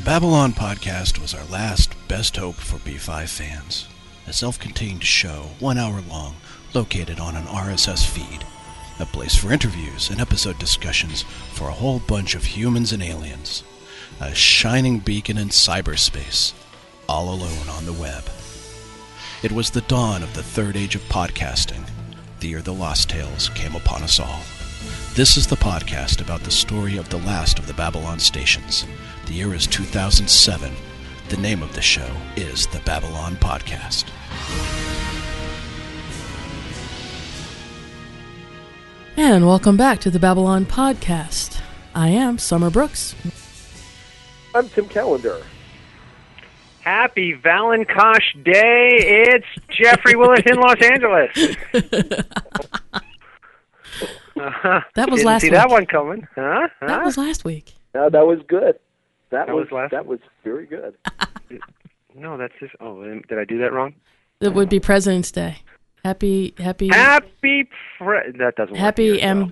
Babylon Podcast was our last best hope for B5 fans. A self-contained show, 1 hour long, located on an RSS feed. A place for interviews and episode discussions for a whole bunch of humans and aliens. A shining beacon in cyberspace, all alone on the web. It was the dawn of the third age of podcasting. The year the Lost Tales came upon us all. This is the podcast about the story of the last of the Babylon stations. The year is 2007. The name of the show is the Babylon Podcast. And welcome back to the Babylon Podcast. I am Summer Brooks. I'm Tim Callender. Happy Valenkosh Day. It's Jeffrey Willis in Los Angeles. That was Didn't last see week. that one coming. Huh? That was last week. No, that was good. That was very good. No, that's just... Oh, did I do that wrong? It would be President's Day. Happy That doesn't Happy work here,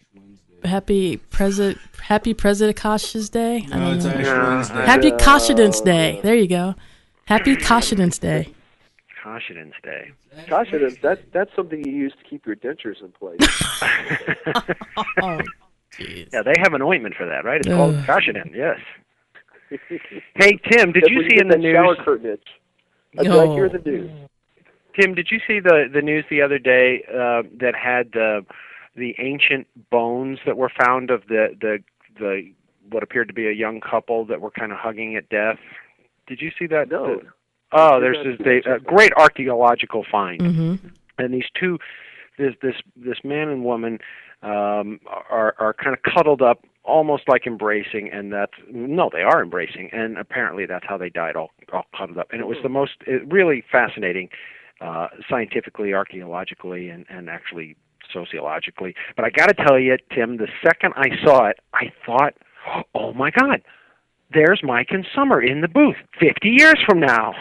Happy President Kosh's Day. I don't it's know. Ash Wednesday. Happy Koshidance Day. There you go. Happy Koshidance Day. Koshidance Day. Koshidance, that's something you use to keep your dentures in place. Oh, jeez. Yeah, they have an ointment for that, right? It's called Koshidin, yes. Hey, Tim, did you see in the news... shower curtain itch. Did I hear the news? Tim, did you see the news the other day that had the ancient bones that were found of the what appeared to be a young couple that were kind of hugging at death? Did you see that? No. There's a great archaeological find, Mm-hmm. and these two, this man and woman are kind of cuddled up, almost like embracing, and they are embracing, and apparently that's how they died, all cuddled up, and it was really fascinating, scientifically, archaeologically, and actually sociologically. But I got to tell you, Tim, the second I saw it, I thought, oh my God, there's Mike and Summer in the booth 50 years from now.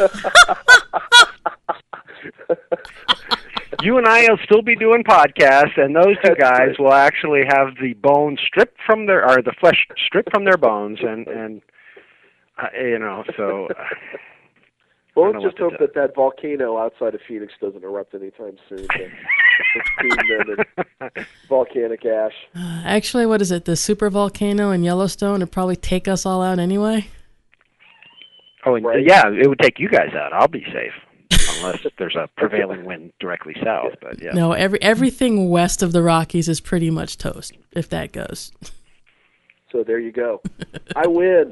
You and I will still be doing podcasts, and those two guys will actually have the bones stripped from the flesh stripped from their bones, and so. Well, let's just hope that volcano outside of Phoenix doesn't erupt anytime soon. Volcanic ash. Actually, what is it? The super volcano in Yellowstone would probably take us all out anyway. Oh, and right. Yeah, it would take you guys out. I'll be safe. Unless there's a prevailing wind directly south, but yeah. No, everything west of the Rockies is pretty much toast, if that goes. So there you go. I win.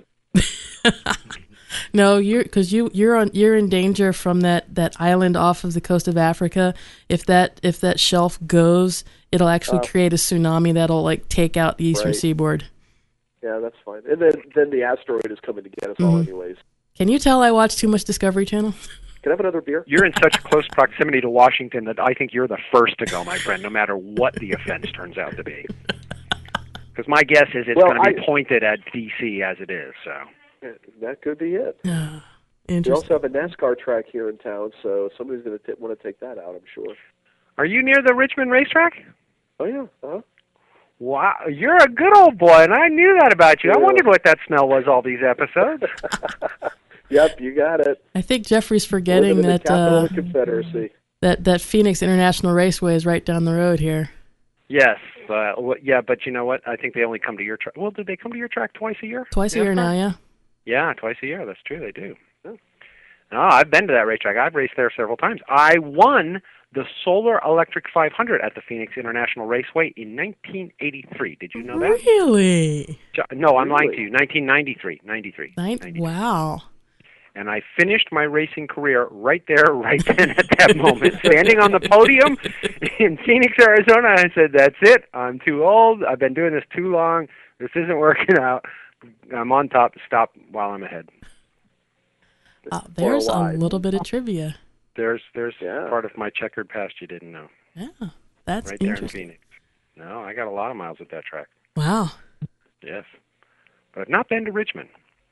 No, you're in danger from that island off of the coast of Africa. If that shelf goes, it'll actually create a tsunami that'll like take out the eastern seaboard. Yeah, that's fine. And then the asteroid is coming to get us all anyways. Can you tell I watch too much Discovery Channel? Can I have another beer? You're in such close proximity to Washington that I think you're the first to go, my friend, no matter what the offense turns out to be. Because my guess is it's going to be pointed at D.C. as it is. So that could be it. Interesting. We also have a NASCAR track here in town, so somebody's going to want to take that out, I'm sure. Are you near the Richmond racetrack? Oh, yeah. Uh-huh. Wow, you're a good old boy, and I knew that about you. Yeah. I wondered what that smell was all these episodes. Yep, you got it. I think Jeffrey's forgetting the capital of the Confederacy. that Phoenix International Raceway is right down the road here. Yes, yeah, but you know what? I think they only come to your track. Well, did they come to your track twice a year? Twice a year now, yeah. Yeah, twice a year. That's true. They do. Oh, I've been to that racetrack. I've raced there several times. I won the Solar Electric 500 at the Phoenix International Raceway in 1983. Did you know that? Really? No, I'm lying to you. 1993. 93. Wow. And I finished my racing career right there, right then at that moment, standing on the podium in Phoenix, Arizona. I said, that's it. I'm too old. I've been doing this too long. This isn't working out. I'm on top. Stop while I'm ahead. There's a little bit of trivia. There's part of my checkered past you didn't know. Yeah, that's right there interesting. in Phoenix. No, I got a lot of miles at that track. Wow. Yes. But I've not been to Richmond.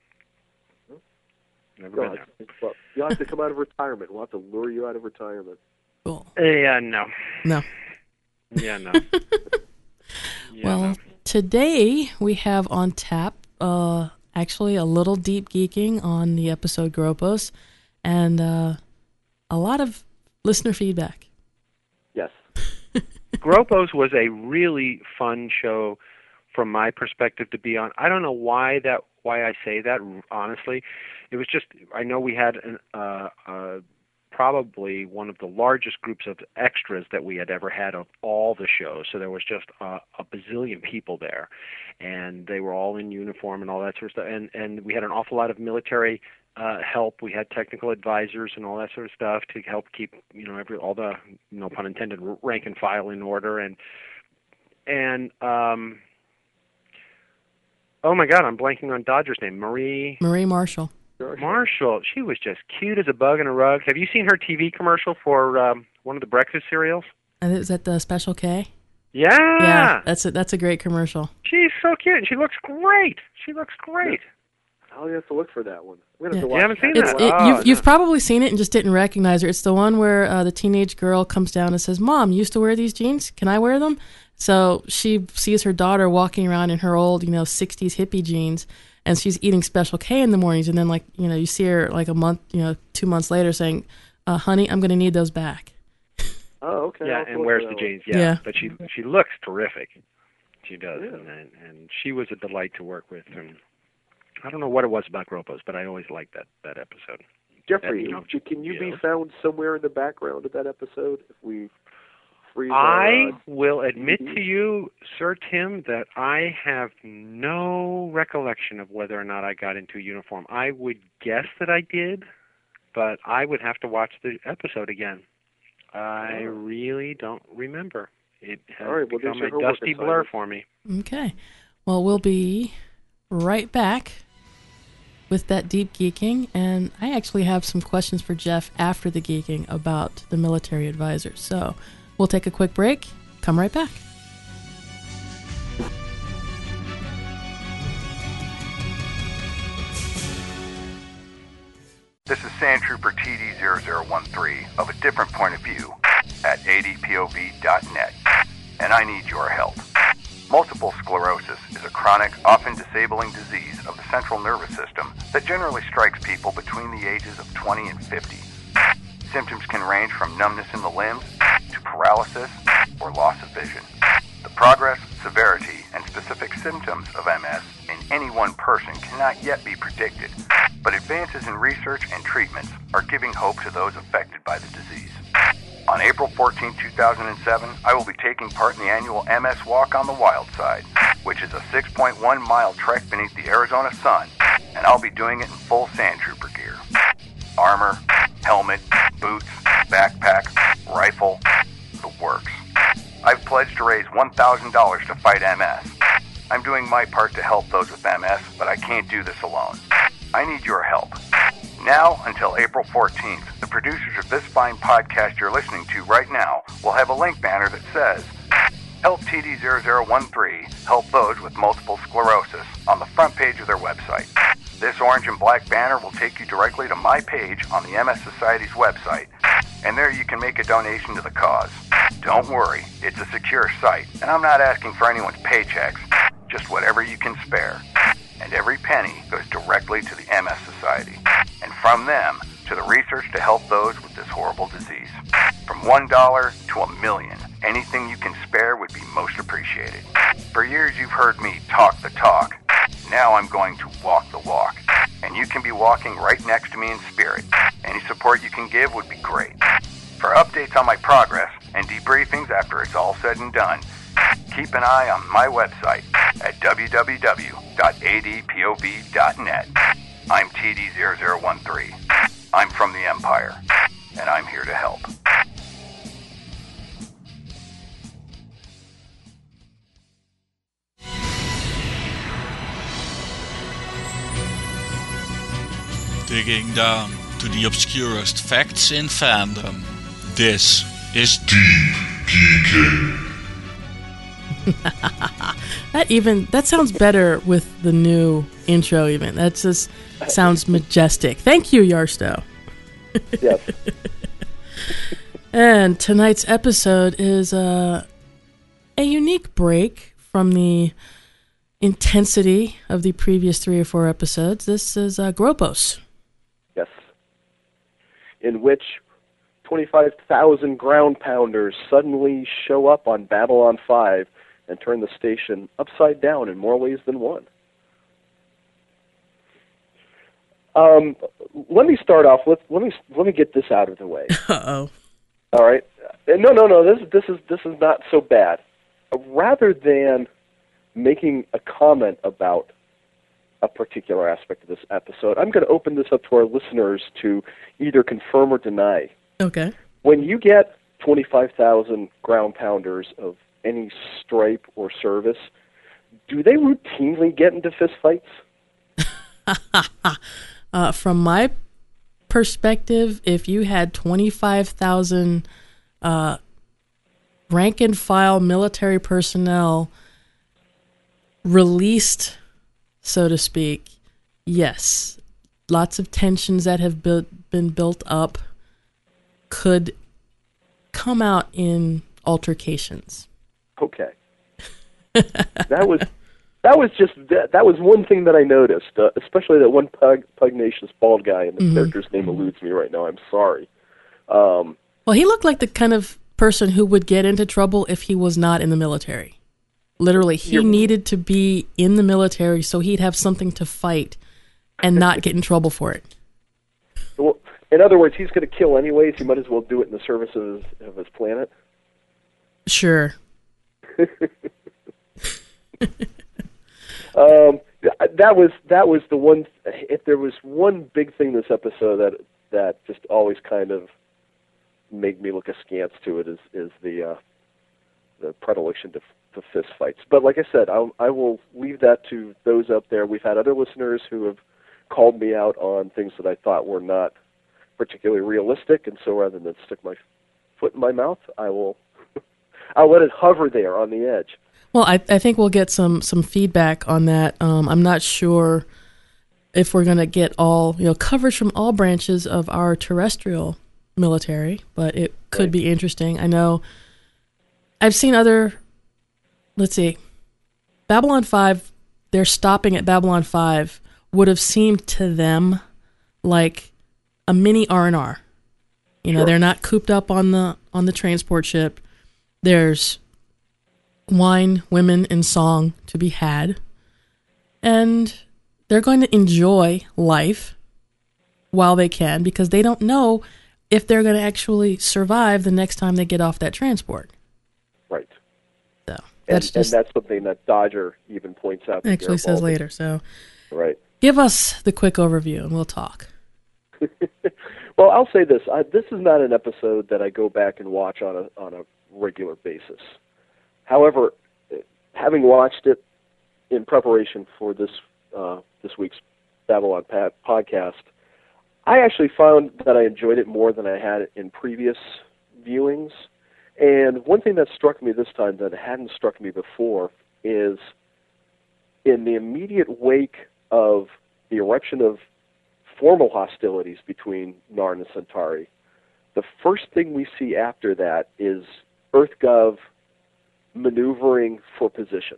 Never been there. Well, you'll have to come out of retirement. We'll have to lure you out of retirement. Cool. Yeah, no. No. Yeah, no. Well, today we have on tap actually a little deep geeking on the episode Gropos, and a lot of listener feedback. Yes. Gropos was a really fun show from my perspective to be on. I don't know why I say that, honestly. It was just, I know we had probably one of the largest groups of extras that we had ever had of all the shows. So there was just a bazillion people there, and they were all in uniform and all that sort of stuff. And we had an awful lot of military help. We had technical advisors and all that sort of stuff to help keep, all the, no pun intended, rank and file in order. And oh my God, I'm blanking on Dodger's name. Marie Marshall. Marshall. She was just cute as a bug in a rug. Have you seen her TV commercial for one of the breakfast cereals? And is that the Special K? Yeah. Yeah, that's a great commercial. She's so cute, and she looks great. I'll have to look for that one. I'm gonna have to You watch haven't seen that. that? You've probably seen it and just didn't recognize her. It's the one where the teenage girl comes down and says, "Mom, you used to wear these jeans. Can I wear them?" So she sees her daughter walking around in her old, 60s hippie jeans, and she's eating Special K in the mornings. And then, you see her like a month, 2 months later saying, "Honey, I'm going to need those back." Oh, okay. Yeah, and wears the jeans. Yeah, but she looks terrific. She does, and she was a delight to work with. And I don't know what it was about Gropos, but I always liked that episode. Jeffrey, can you be found somewhere in the background of that episode? If we I will admit to you, Sir Tim, that I have no recollection of whether or not I got into a uniform. I would guess that I did, but I would have to watch the episode again. I really don't remember. It has become a dusty blur for me. Okay. Well, we'll be right back with that deep geeking, and I actually have some questions for Jeff after the geeking about the military advisors. So we'll take a quick break. Come right back. This is Sand Trooper TD0013 of a different point of view at adpov.net, and I need your help. Multiple sclerosis is a chronic, often disabling disease of the central nervous system that generally strikes people between the ages of 20 and 50. Symptoms can range from numbness in the limbs to paralysis or loss of vision. The progress, severity, and specific symptoms of MS in any one person cannot yet be predicted, but advances in research and treatments are giving hope to those affected by the disease. On April 14, 2007, I will be taking part in the annual MS Walk on the Wild Side, which is a 6.1-mile trek beneath the Arizona sun, and I'll be doing it in full Sand Trooper gear. Armor, helmet, boots, backpack, rifle, the works. I've pledged to raise $1,000 to fight MS. I'm doing my part to help those with MS, but I can't do this alone. I need your help. Now, until April 14th, the producers of this fine podcast you're listening to right now will have a link banner that says, Help TD0013 help those with multiple sclerosis on the front page of their website. This orange and black banner will take you directly to my page on the MS Society's website, and there you can make a donation to the cause. Don't worry, it's a secure site, and I'm not asking for anyone's paychecks, just whatever you can spare. And every penny goes directly to the MS Society, and from them to the research to help those with this horrible disease. From $1 to $1 million, anything you can spare would be most appreciated. For years you've heard me talk the talk. Now I'm going to walk the walk, and you can be walking right next to me in spirit. Any support you can give would be great. For updates on my progress and debriefings after it's all said and done, keep an eye on my website at www.adpov.net. I'm TD0013. I'm from the Empire, and I'm here to help. Digging down to the obscurest facts in fandom. This is Deep Geeking. That sounds better with the new intro even. That just sounds majestic. Thank you, Yarstow. Yes. And tonight's episode is a unique break from the intensity of the previous 3 or 4 episodes. This is Gropos. Yes. In which 25,000 ground pounders suddenly show up on Babylon 5 and turn the station upside down in more ways than one. Let me start off with let me get this out of the way. Uh-oh. All right. No. This is not so bad. Rather than making a comment about a particular aspect of this episode, I'm going to open this up to our listeners to either confirm or deny. Okay. When you get 25,000 ground pounders of any stripe or service, do they routinely get into fistfights? From my perspective, if you had 25,000 rank and file military personnel released, so to speak, yes, lots of tensions that have been built up could come out in altercations. Okay. That was one thing that I noticed, especially that one pugnacious bald guy, and the character's name eludes me right now. I'm sorry. Well, he looked like the kind of person who would get into trouble if he was not in the military. Literally, he needed to be in the military so he'd have something to fight and not get in trouble for it. Well, in other words, he's going to kill anyways. He might as well do it in the service of his planet. Sure. That was the one. If there was one big thing this episode that just always kind of made me look askance to it is the predilection to fist fights. But like I said, I will leave that to those out there. We've had other listeners who have called me out on things that I thought were not particularly realistic, and so rather than stick my foot in my mouth, I'll let it hover there on the edge. Well, I think we'll get some feedback on that. I'm not sure if we're going to get all coverage from all branches of our terrestrial military, but it could be interesting. I know I've seen other. Let's see, Babylon 5. They're stopping at Babylon 5 would have seemed to them like a mini R&R. Sure. They're not cooped up on the transport ship. There's wine, women, and song to be had. And they're going to enjoy life while they can because they don't know if they're going to actually survive the next time they get off that transport. Right. So and that's something that Dodger even points out. Actually says later. So right. Give us the quick overview and we'll talk. Well, I'll say this. This is not an episode that I go back and watch on a regular basis. However, having watched it in preparation for this week's Babylon podcast, I actually found that I enjoyed it more than I had in previous viewings. And one thing that struck me this time that hadn't struck me before is in the immediate wake of the eruption of formal hostilities between Narn and Centauri, the first thing we see after that is EarthGov maneuvering for position.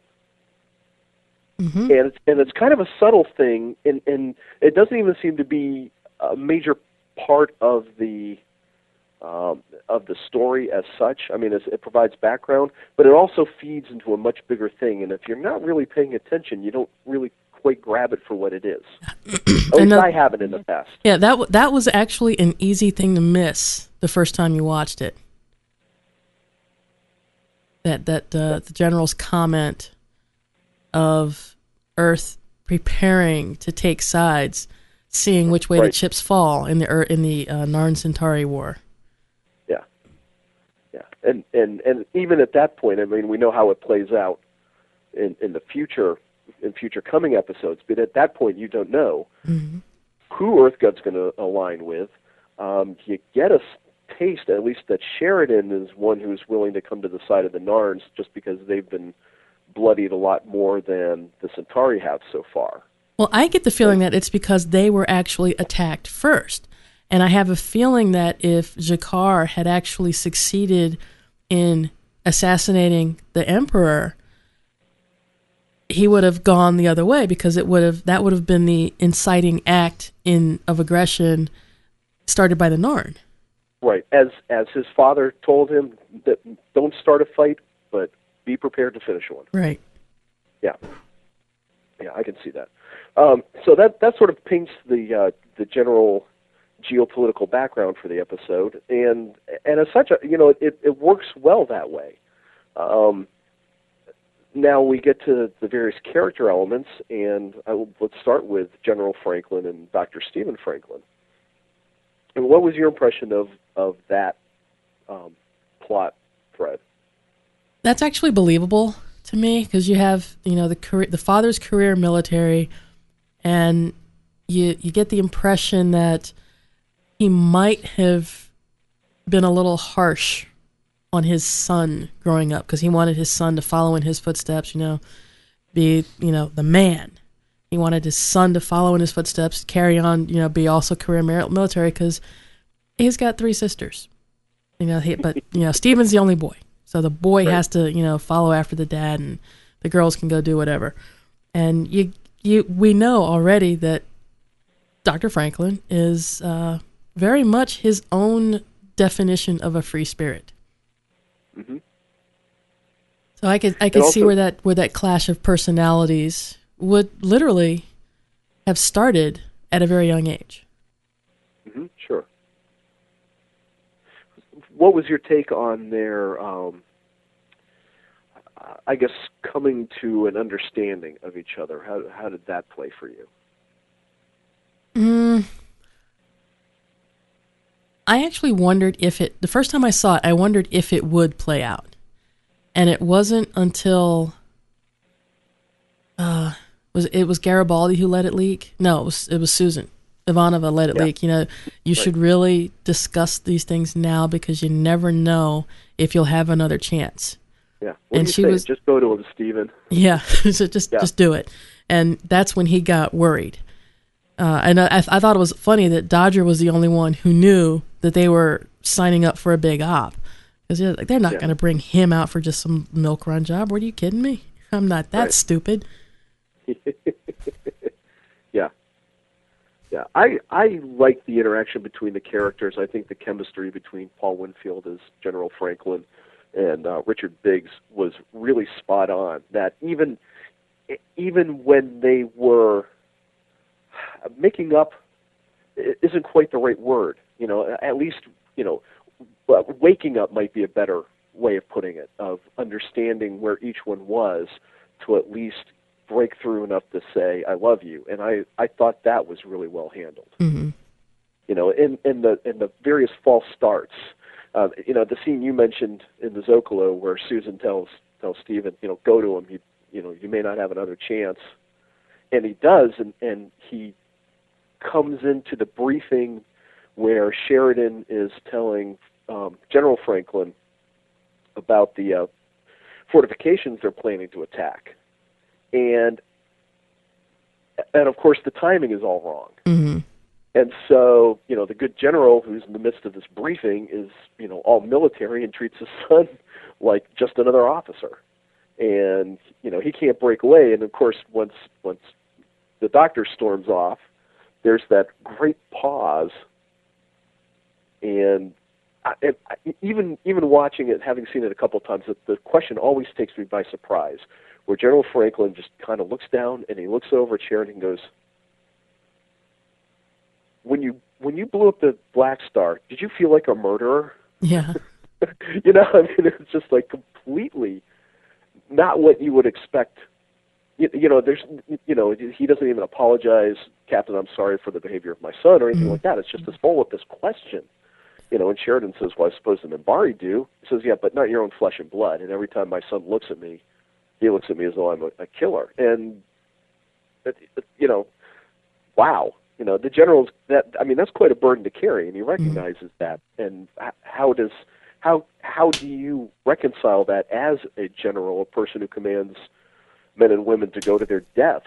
Mm-hmm. And it's kind of a subtle thing, and it doesn't even seem to be a major part of the story as such. I mean, it provides background, but it also feeds into a much bigger thing. And if you're not really paying attention, you don't really quite grab it for what it is. At least I haven't in the past. Yeah, that was actually an easy thing to miss the first time you watched it. That the general's comment of Earth preparing to take sides, seeing which way the chips fall in the Narn Centauri war. Yeah, and even at that point, I mean, we know how it plays out in the future, in future coming episodes. But at that point, you don't know who EarthGov's going to align with. You get a taste, at least, that Sheridan is one who's willing to come to the side of the Narns just because they've been bloodied a lot more than the Centauri have so far. Well, I get the feeling that it's because they were actually attacked first. And I have a feeling that if G'Kar had actually succeeded in assassinating the Emperor, he would have gone the other way, because that would have been the inciting act of aggression started by the Narn. Right, as his father told him that don't start a fight, but be prepared to finish one. Right. Yeah, I can see that. So that sort of paints the general geopolitical background for the episode, and as such, it works well that way. Now we get to the various character elements, and let's start with General Franklin and Dr. Stephen Franklin. And what was your impression of that plot thread? That's actually believable to me, because you have the father's career military, and you get the impression that he might have been a little harsh on his son growing up, because he wanted his son to follow in his footsteps, be the man. He wanted his son to follow in his footsteps, carry on, be also career military, because he's got 3 sisters. But Stephen's the only boy, so the boy has to follow after the dad, and the girls can go do whatever. And we know already that Dr. Franklin is very much his own definition of a free spirit. Mm-hmm. So I could see where that clash of personalities would literally have started at a very young age. Mm-hmm, sure. What was your take on their, I guess, coming to an understanding of each other? How did that play for you? I actually wondered the first time I saw it, I wondered if it would play out. And it wasn't until, it was Garibaldi who let it leak? No, it was Susan Ivanova let it leak. You should really discuss these things now, because you never know if you'll have another chance. Yeah. What do you say? Just go to him, Stephen. Yeah. So just do it. And that's when he got worried. And I thought it was funny that Dodger was the only one who knew that they were signing up for a big op. Because they're not going to bring him out for just some milk run job. What, are you kidding me? I'm not that stupid. Yeah. I like the interaction between the characters. I think the chemistry between Paul Winfield as General Franklin and Richard Biggs was really spot on. That even when they were making up isn't quite the right word. At least, waking up might be a better way of putting it, of understanding where each one was to at least break through enough to say, I love you. And I thought that was really well handled. Mm-hmm. In the various false starts, the scene you mentioned in the Zocalo where Susan tells Stephen, go to him, you may not have another chance. And he does, and he comes into the briefing where Sheridan is telling General Franklin about the fortifications they're planning to attack. And of course, the timing is all wrong. Mm-hmm. And so, the good general who's in the midst of this briefing is, all military and treats his son like just another officer. And, he can't break away. And of course, once the doctor storms off, there's that great pause. And even watching it, having seen it a couple of times, the question always takes me by surprise, where General Franklin just kind of looks down and he looks over at Sheridan and goes, when you blew up the Black Star, did you feel like a murderer? Yeah. It's just like completely not what you would expect. He doesn't even apologize, Captain, I'm sorry for the behavior of my son, or anything like that. It's just this follow-up, this question. And Sheridan says, well, I suppose the Minbari do. He says, yeah, but not your own flesh and blood. And every time my son looks at me, he looks at me as though I'm a killer. And, wow. The general's, that's quite a burden to carry, and he recognizes that. And how do you reconcile that as a general, a person who commands men and women to go to their deaths?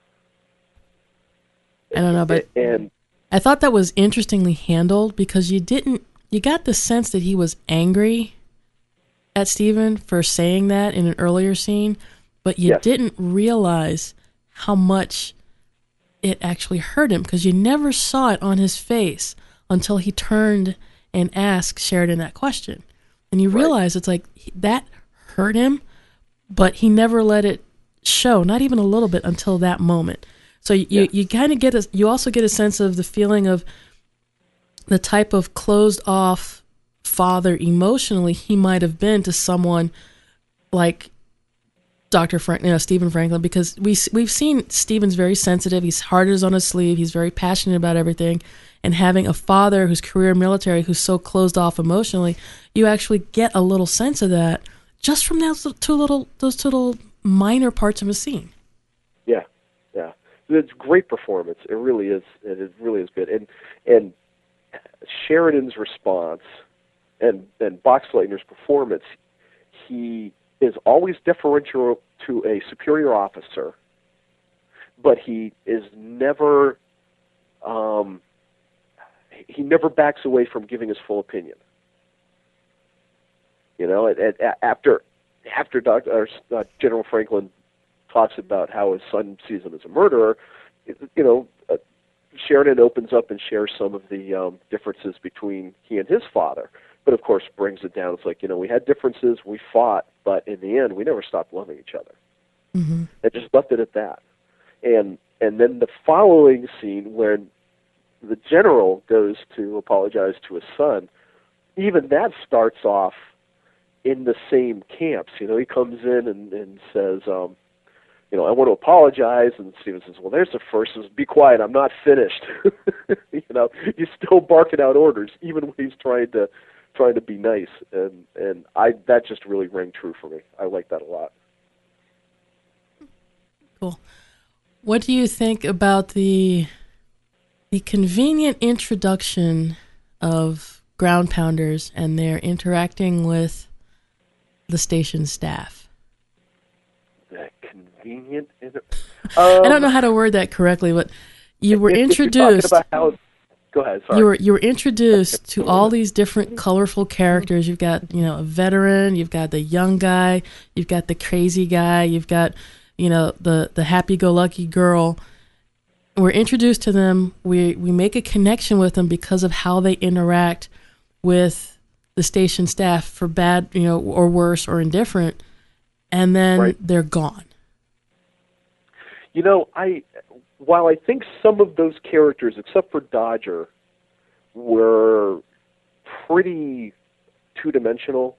I don't know, but I thought that was interestingly handled, because you got the sense that he was angry at Stephen for saying that in an earlier scene, but you didn't realize how much it actually hurt him, because you never saw it on his face until he turned and asked Sheridan that question. And you realize it's like that hurt him, but he never let it show, not even a little bit, until that moment. So you kind of you also get a sense of the feeling of the type of closed off father emotionally he might have been to someone like Stephen Franklin, because we've seen Stephen's very sensitive. His heart is on his sleeve. He's very passionate about everything. And having a father whose career military, who's so closed off emotionally, you actually get a little sense of that just from those two little minor parts of a scene. Yeah. It's a great performance. It really is. It really is good. And Sheridan's response and Boxleitner's performance, he is always deferential to a superior officer, but he is never he never backs away from giving his full opinion. After General Franklin talks about how his son sees him as a murderer, Sheridan opens up and shares some of the differences between he and his father, but of course brings it down. It's like, we had differences, we fought, but in the end, we never stopped loving each other. Mm-hmm. And just left it at that. And then the following scene when the general goes to apologize to his son, even that starts off in the same camps. He comes in and says, I want to apologize, and Stephen says, well, there's the first. Says, be quiet, I'm not finished. He's still barking out orders, even when he's trying to be nice, and that just really rang true for me. I like that a lot. Cool. What do you think about the convenient introduction of ground pounders and their interacting with the station staff? That convenient? I don't know how to word that correctly, but you were introduced. Go ahead. Sorry. You were introduced to all these different colorful characters. You've got a veteran, you've got the young guy, you've got the crazy guy, you've got the happy-go-lucky girl. We're introduced to them. We make a connection with them because of how they interact with the station staff, for bad, or worse, or indifferent, and then they're gone. While I think some of those characters, except for Dodger, were pretty two-dimensional,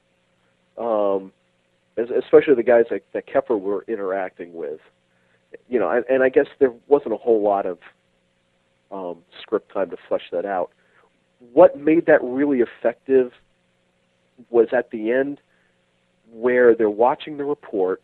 especially the guys that Keffer were interacting with, and I guess there wasn't a whole lot of script time to flesh that out. What made that really effective was at the end, where they're watching the report,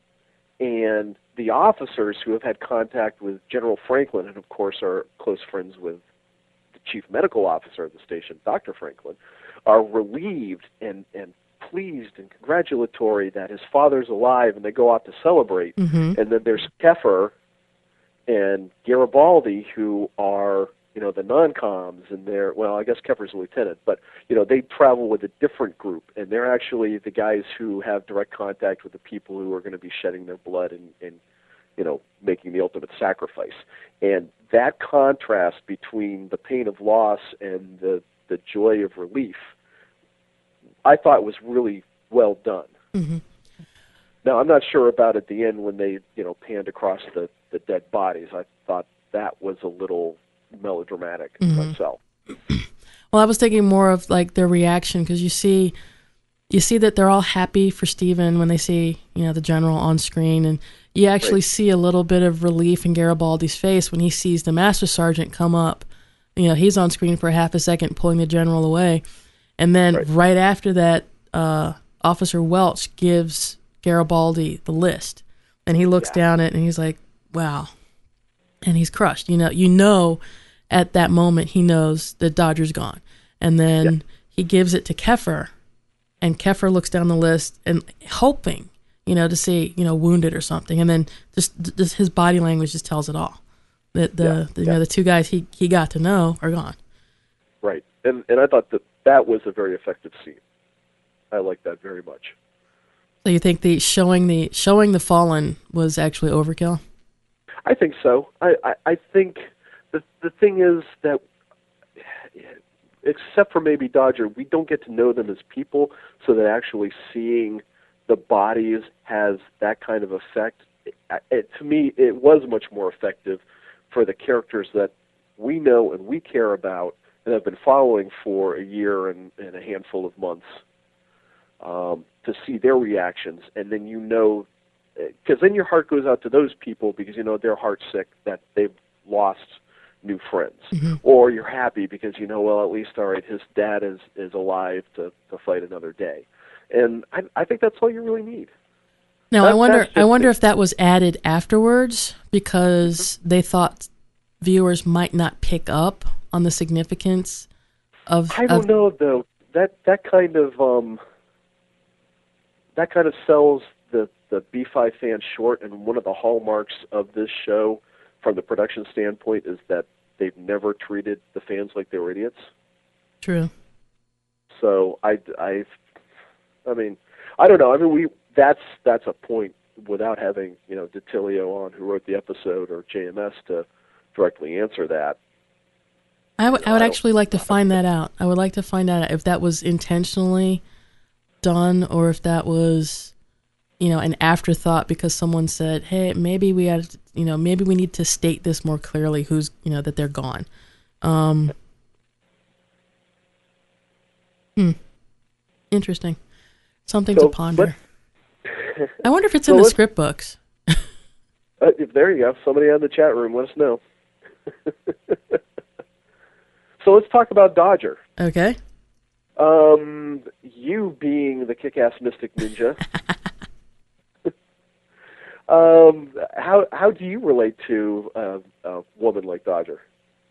and the officers who have had contact with General Franklin, and of course are close friends with the chief medical officer of the station, Dr. Franklin, are relieved and pleased and congratulatory that his father's alive, and they go out to celebrate. Mm-hmm. And then there's Keffer and Garibaldi, who are the non-coms, and I guess Keffer's a lieutenant, but they travel with a different group, and they're actually the guys who have direct contact with the people who are going to be shedding their blood and making the ultimate sacrifice. And that contrast between the pain of loss and the joy of relief, I thought was really well done. Mm-hmm. Now, I'm not sure about at the end when they panned across the dead bodies. I thought that was a little melodramatic myself. Well, I was thinking more of like their reaction, because you see that they're all happy for Stephen when they see the general on screen, and you actually see a little bit of relief in Garibaldi's face when he sees the master sergeant come up. He's on screen for half a second pulling the general away, and then right after that, Officer Welch gives Garibaldi the list, and he looks down at it and he's like, wow. And he's crushed. At that moment, he knows that Dodger's gone. And then he gives it to Keffer, and Keffer looks down the list and hoping, to see, wounded or something. And then just his body language just tells it all. That the two guys he got to know are gone. Right. And I thought that was a very effective scene. I like that very much. So you think the showing the fallen was actually overkill? I think so. I think the thing is that, except for maybe Dodger, we don't get to know them as people, so that actually seeing the bodies has that kind of effect. To me, it was much more effective for the characters that we know and we care about and have been following for a year and a handful of months, to see their reactions. And then because then your heart goes out to those people because they're heartsick that they've lost new friends. Mm-hmm. Or you're happy because well, at least, all right, his dad is alive to fight another day. And I think that's all you really need. Now, I wonder if that was added afterwards because they thought viewers might not pick up on the significance of... I don't know, though. That kind of sells the B5 fan short, and one of the hallmarks of this show from the production standpoint is that they've never treated the fans like they were idiots. True. So I mean, I don't know. I mean, that's a point without having DiTilio on, who wrote the episode, or JMS to directly answer that. I would actually like to find that out. I would like to find out if that was intentionally done or if that was, an afterthought because someone said, "Hey, maybe we had, maybe we need to state this more clearly. Who's, that they're gone." Interesting. Something to ponder. I wonder if it's in the script books. There you go. Somebody in the chat room, let us know. So let's talk about Dodger. Okay. You being the kick-ass mystic ninja, how do you relate to a woman like Dodger?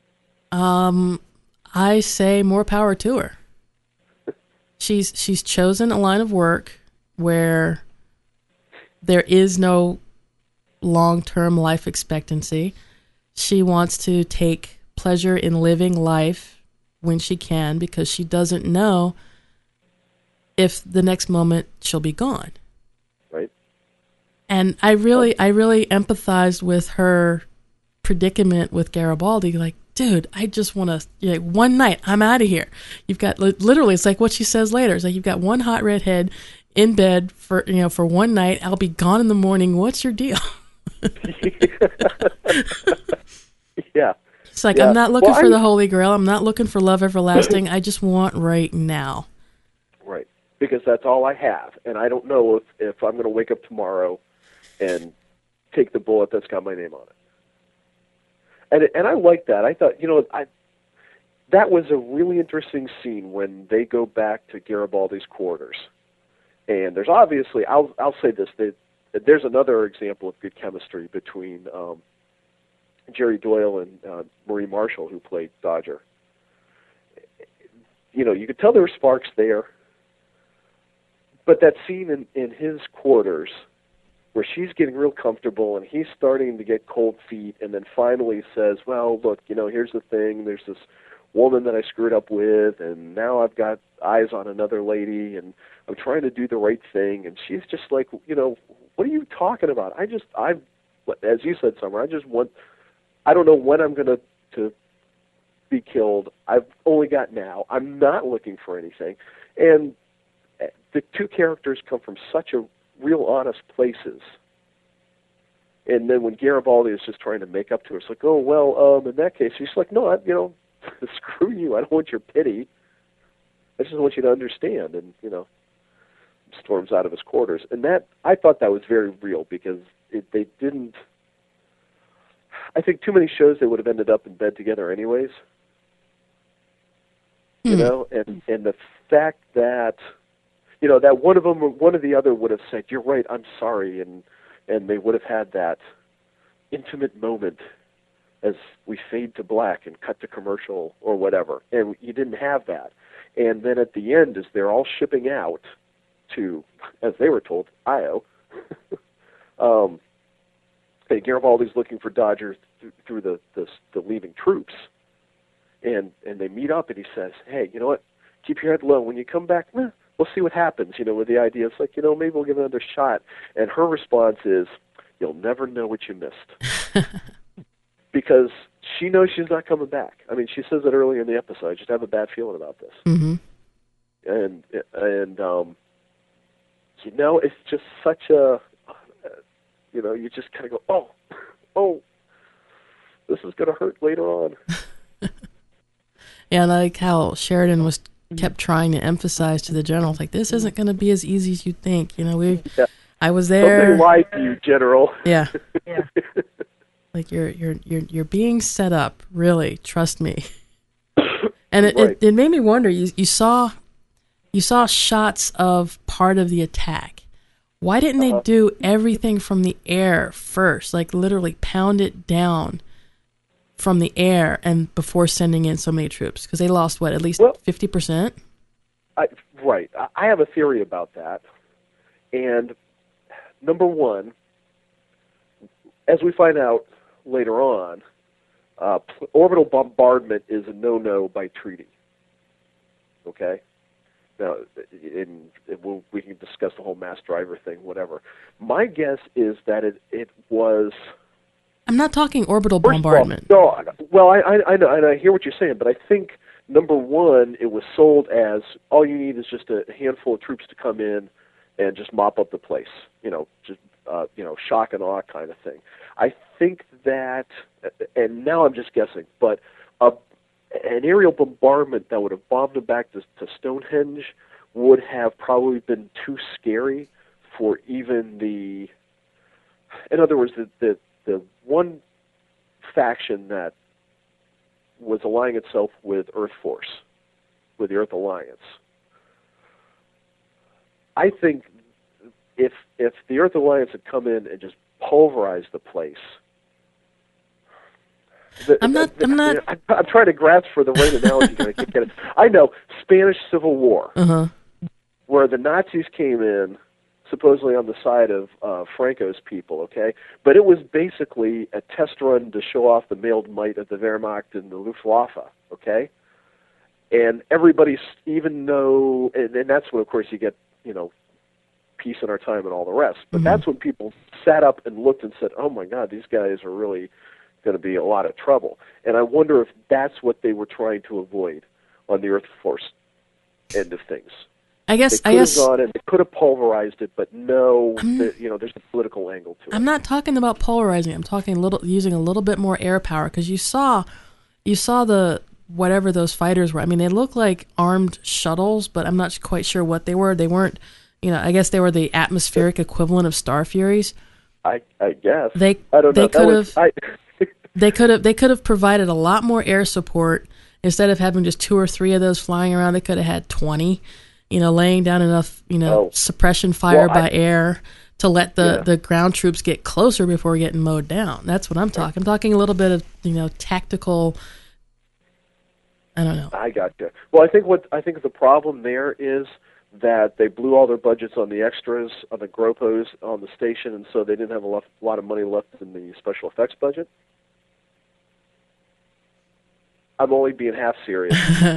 I say more power to her. She's chosen a line of work where there is no long-term life expectancy. She wants to take pleasure in living life when she can because she doesn't know if the next moment she'll be gone. Right. And I really empathized with her predicament with Garibaldi. Like, dude, I just want to, one night, I'm out of here. You've got, literally, it's like what she says later. It's like, you've got one hot redhead in bed for one night. I'll be gone in the morning. What's your deal? Yeah. It's like, I'm not looking for the Holy Grail. I'm not looking for love everlasting. I just want right now. Right. Because that's all I have. And I don't know if I'm going to wake up tomorrow and take the bullet that's got my name on it. And I like that. I thought, that was a really interesting scene when they go back to Garibaldi's quarters. And there's obviously, I'll say this, there's another example of good chemistry between Jerry Doyle and Marie Marshall, who played Dodger. You could tell there were sparks there. But that scene in his quarters where she's getting real comfortable and he's starting to get cold feet and then finally says, well, look, here's the thing. There's this woman that I screwed up with and now I've got eyes on another lady and I'm trying to do the right thing. And she's just like, what are you talking about? as you said, Summer, I don't know when I'm going to be killed. I've only got now. I'm not looking for anything. And the two characters come from such a real honest places. And then when Garibaldi is just trying to make up to her, it's like, oh, well, in that case, she's like, no, screw you. I don't want your pity. I just want you to understand. And, storms out of his quarters. And I thought that was very real because they didn't, I think too many shows they would have ended up in bed together anyways. And the fact that, that one of them or one or the other would have said, you're right, I'm sorry, and they would have had that intimate moment as we fade to black and cut to commercial or whatever. And you didn't have that. And then at the end, as they're all shipping out to, as they were told, Io, and Garibaldi's looking for Dodger through the leaving troops. And they meet up, and he says, hey, you know what? Keep your head low. When you come back, we'll see what happens, with the idea. It's like, maybe we'll give it another shot. And her response is, you'll never know what you missed. Because she knows she's not coming back. I mean, she says it earlier in the episode. I just have a bad feeling about this. Mm-hmm. And it's just such a, you just kind of go, oh, this is going to hurt later on. Yeah, like how Sheridan kept trying to emphasize to the general, like, this isn't going to be as easy as you think. I was there. Somebody lied to you, General. Yeah. Like you're being set up. Really, trust me. And it made me wonder. You saw shots of part of the attack. Why didn't they do everything from the air first? Like literally pound it down from the air and before sending in so many troops, because they lost at least 50%. Right. I have a theory about that. And number one, as we find out later on, orbital bombardment is a no-no by treaty. Okay? Now, we can discuss the whole mass driver thing, whatever. My guess is that it was... I'm not talking orbital bombardment. Well, I know, and I hear what you're saying, but I think, number one, it was sold as all you need is just a handful of troops to come in and just mop up the place, shock and awe kind of thing. I think that, and now I'm just guessing, but an aerial bombardment that would have bombed them back to Stonehenge would have probably been too scary for even the... In other words, the one faction that was aligning itself with Earth Force, with the Earth Alliance, I think if the Earth Alliance had come in and just pulverized the place, I'm trying to grasp for the right analogy, and I can't get it. I know, Spanish Civil War, where the Nazis came in supposedly on the side of Franco's people, okay? But it was basically a test run to show off the mailed might of the Wehrmacht and the Luftwaffe, okay? And everybody's, even though, and that's when, of course, you get, peace in our time and all the rest. But that's when people sat up and looked and said, oh, my God, these guys are really going to be a lot of trouble. And I wonder if that's what they were trying to avoid on the Earth Force end of things. I guess gone and they could have pulverized it, but no, there's a political angle to it. I'm not talking about polarizing. I'm talking using a little bit more air power, because you saw the whatever those fighters were. I mean, they look like armed shuttles, but I'm not quite sure what they were. They weren't, I guess they were the atmospheric equivalent of Star Furies. I guess. I don't know. They could have provided a lot more air support. Instead of having just 2 or 3 of those flying around, they could have had 20. Laying down enough, suppression fire by air to let the ground troops get closer before getting mowed down. That's what I'm talking. I'm talking a little bit of, tactical. I don't know. I got you. Well, I think the problem there is that they blew all their budgets on the extras, on the gropos on the station, and so they didn't have a lot of money left in the special effects budget. I'm only being half serious.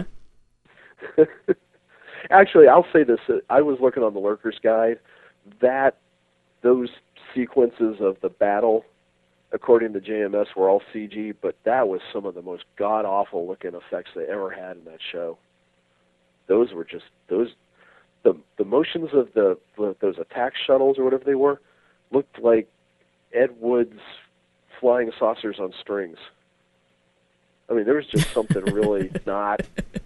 Actually, I'll say this. I was looking on the Lurker's Guide. Those sequences of the battle, according to JMS, were all CG, but that was some of the most god-awful looking effects they ever had in that show. Those were just... The motions of those attack shuttles, or whatever they were, looked like Ed Wood's flying saucers on strings. I mean, there was just something really not,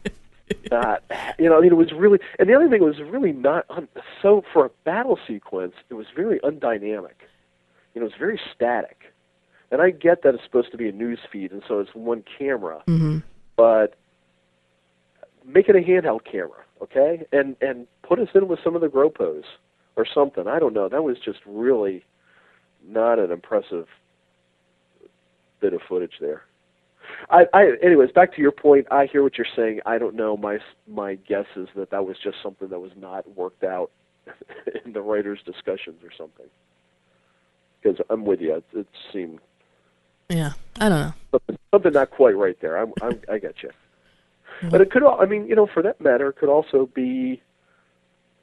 it was really, and the other thing, it was really not, so for a battle sequence, it was very undynamic. It was very static. And I get that it's supposed to be a news feed, and so it's one camera, but make it a handheld camera, okay? And put us in with some of the gropos or something. I don't know. That was just really not an impressive bit of footage there. Anyways, back to your point, I hear what you're saying. I don't know. My guess is that was just something that was not worked out in the writers' discussions or something. Because I'm with you. It seemed... Yeah, I don't know. Something not quite right there. I get you. But it could, for that matter, it could also be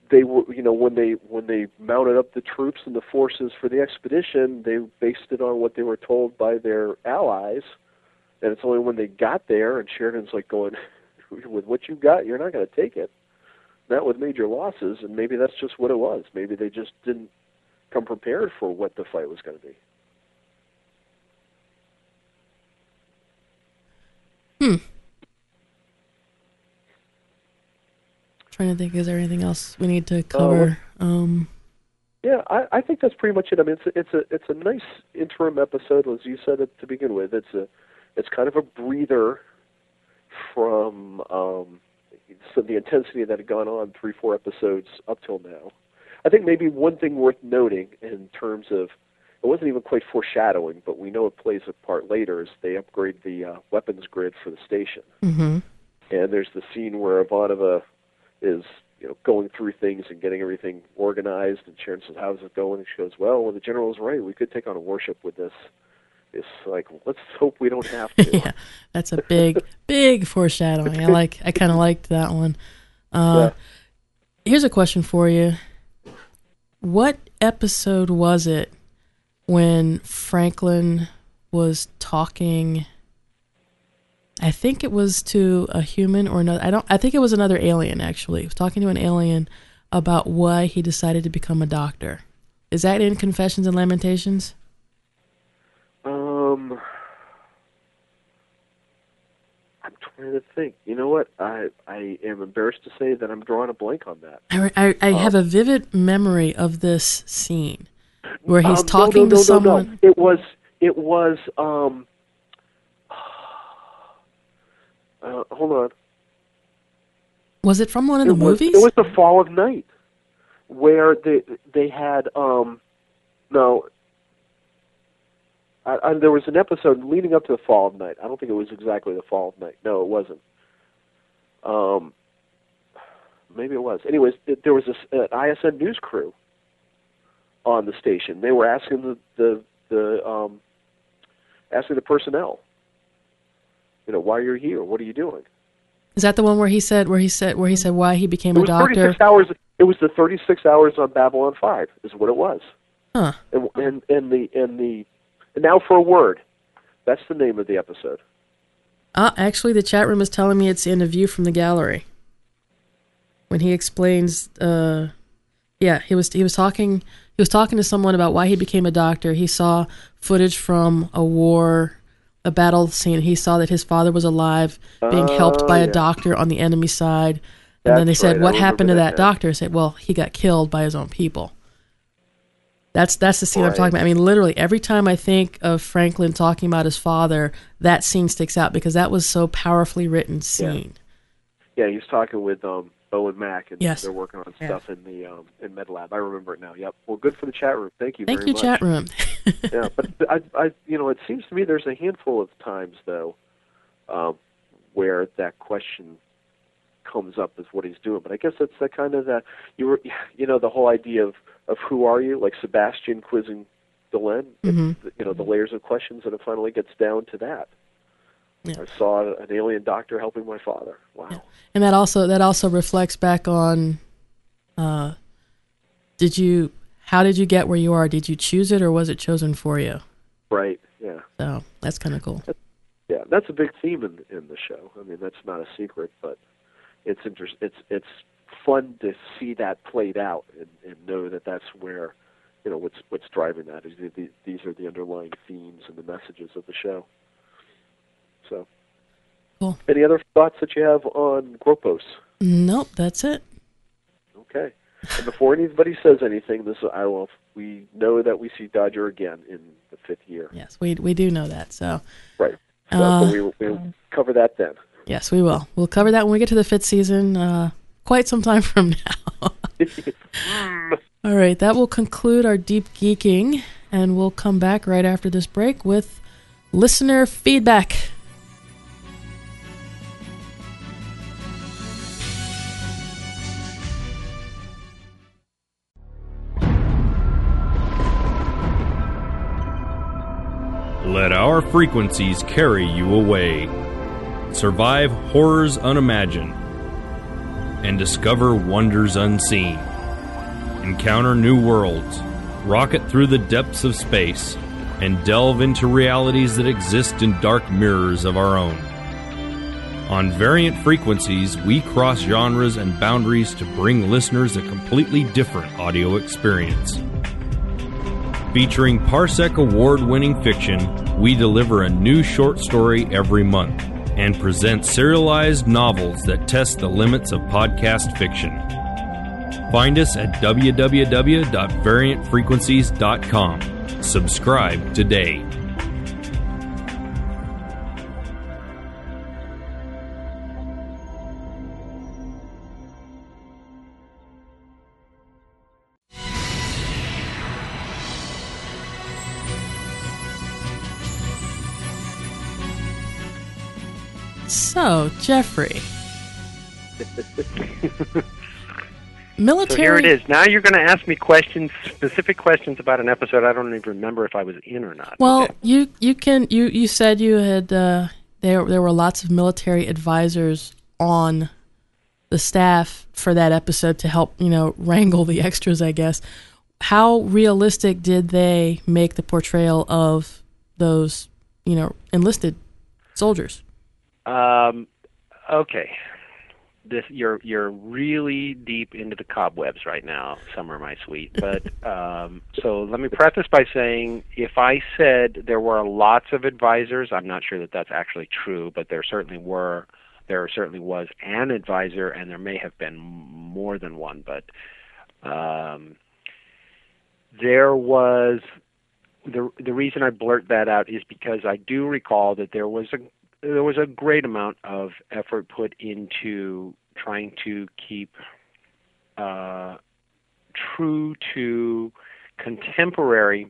they were, when they mounted up the troops and the forces for the expedition, they based it on what they were told by their allies, and it's only when they got there and Sheridan's like going, with what you got, you're not going to take it. Not with major losses, and maybe that's just what it was. Maybe they just didn't come prepared for what the fight was going to be. Trying to think, is there anything else we need to cover? Yeah, I think that's pretty much it. I mean, it's a nice interim episode, as you said it to begin with. It's kind of a breather from so the intensity that had gone on 3-4 episodes up till now. I think maybe one thing worth noting in terms of, it wasn't even quite foreshadowing, but we know it plays a part later, is they upgrade the weapons grid for the station. Mm-hmm. And there's the scene where Ivanova is going through things and getting everything organized, and Sharon says, how's it going? And she goes, well, the general is right. We could take on a warship with this. It's like, let's hope we don't have to. Yeah, that's a big foreshadowing. I kind of liked that one. Here's a question for you. What episode was it when Franklin was talking? I think it was to a human or another. I think it was another alien, actually. He was talking to an alien about why he decided to become a doctor. Is that in Confessions and Lamentations? I'm trying to think. You know what? I am embarrassed to say that I'm drawing a blank on that. I have a vivid memory of this scene where he's talking to someone. No. It was. Hold on. Was it from one of the movies? It was The Fall of Night, where they had no. There was an episode leading up to The Fall of Night. I don't think it was exactly The Fall of Night. No, it wasn't. Maybe it was. Anyways, there was an ISN news crew on the station. They were asking the personnel, why you're here? What are you doing? Is that the one where he said why he became a doctor? 36 hours. It was the 36 hours on Babylon 5 is what it was. Huh. And now for a word. That's the name of the episode. Actually, the chat room is telling me it's in A View from the Gallery. When he explains, he was talking to someone about why he became a doctor. He saw footage from a battle scene. He saw that his father was alive, being helped by a doctor on the enemy side. And then they said, what happened to that doctor? I said, well, he got killed by his own people. That's the scene I'm talking about. I mean, literally, every time I think of Franklin talking about his father, that scene sticks out because that was so powerfully written scene. Yeah, he was talking with Owen Mack, and yes. They're working on stuff in the in MedLab. I remember it now. Yep. Well, good for the chat room. Thank you very much. Thank you, chat room. Yeah, but I it seems to me there's a handful of times though where that question comes up as what he's doing. But I guess that's the kind of the whole idea of who are you, like Sebastian quizzing Delenn. Mm-hmm. The layers of questions, and it finally gets down to that. Yeah. I saw an alien doctor helping my father. Wow. Yeah. And that also reflects back on how did you get where you are? Did you choose it or was it chosen for you? Right, yeah. So that's kind of cool. That's a big theme in the show. I mean, that's not a secret, but it's it's fun to see that played out and know that that's where, what's driving that. These are the underlying themes and the messages of the show. So, cool. Any other thoughts that you have on Gropos? Nope, that's it. Okay. And before anybody says anything, we know that we see Dodger again in the 5th year. Yes, we do know that. So right. So we'll cover that then. Yes, we will. We'll cover that when we get to the 5th season, quite some time from now. All right, that will conclude our deep geeking, and we'll come back right after this break with listener feedback. Let our frequencies carry you away. Survive horrors unimagined and discover wonders unseen. encounter new worlds, rocket through the depths of space, and delve into realities that exist in dark mirrors of our own. On Variant Frequencies, we cross genres and boundaries to bring listeners a completely different audio experience. Featuring Parsec Award-winning fiction, we deliver a new short story every month and present serialized novels that test the limits of podcast fiction. Find us at www.variantfrequencies.com. Subscribe today. So, Jeffrey. Military. So here it is. Now you're going to ask me specific questions about an episode I don't even remember if I was in or not. Well, okay. you said you had there were lots of military advisors on the staff for that episode to help, wrangle the extras, I guess. How realistic did they make the portrayal of those, enlisted soldiers? Okay. You're really deep into the cobwebs right now, Summer, my sweet. But so let me preface by saying, if I said there were lots of advisors, I'm not sure that that's actually true, but there certainly was an advisor, and there may have been more than one. But there was the reason I blurt that out is because I do recall that there was a great amount of effort put into trying to keep true to contemporary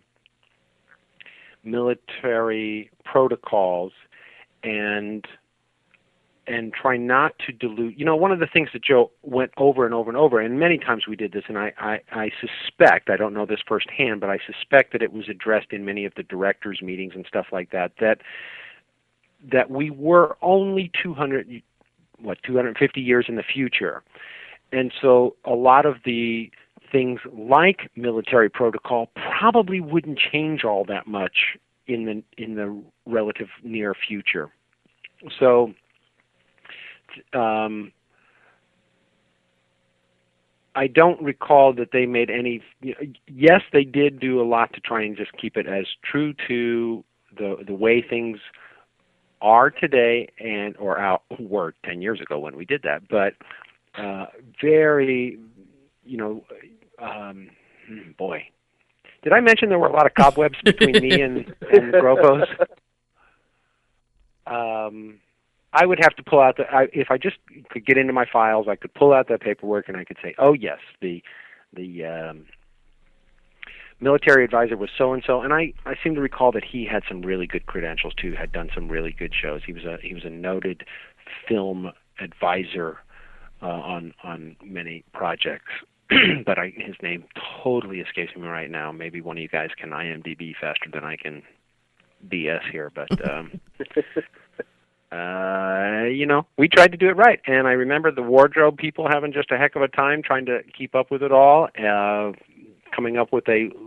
military protocols and try not to dilute. One of the things that Joe went over and over and over, and many times we did this, and I suspect, I don't know this firsthand, but I suspect that it was addressed in many of the directors' meetings and stuff like that we were only 250 years in the future. And so a lot of the things like military protocol probably wouldn't change all that much in the relative near future. So I don't recall that they made any. Yes, they did do a lot to try and just keep it as true to the way things are today or were 10 years ago when we did that, but very, boy. Did I mention there were a lot of cobwebs between me and the Gropos? I would have to pull out if I just could get into my files, I could pull out that paperwork and I could say, oh yes, the military advisor was so-and-so, and I seem to recall that he had some really good credentials too, had done some really good shows. He was a noted film advisor on many projects, but his name totally escapes me right now. Maybe one of you guys can IMDb faster than I can BS here, but we tried to do it right, and I remember the wardrobe people having just a heck of a time trying to keep up with it all, coming up with a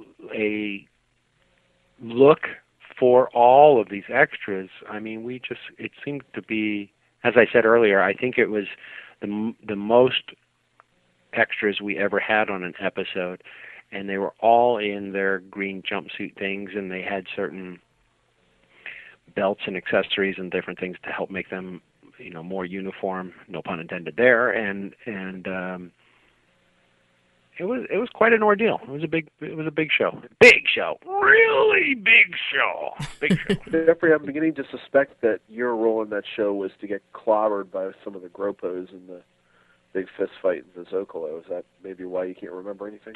look for all of these extras. I mean, it seemed to be, as I said earlier, I think it was the most extras we ever had on an episode, and they were all in their green jumpsuit things, and they had certain belts and accessories and different things to help make them, more uniform, no pun intended there, and it was quite an ordeal. It was a big show. Big show. Really big show. Big show. Jeffrey, I'm beginning to suspect that your role in that show was to get clobbered by some of the Gropos in the big fist fight in the Zocalo. Is that maybe why you can't remember anything?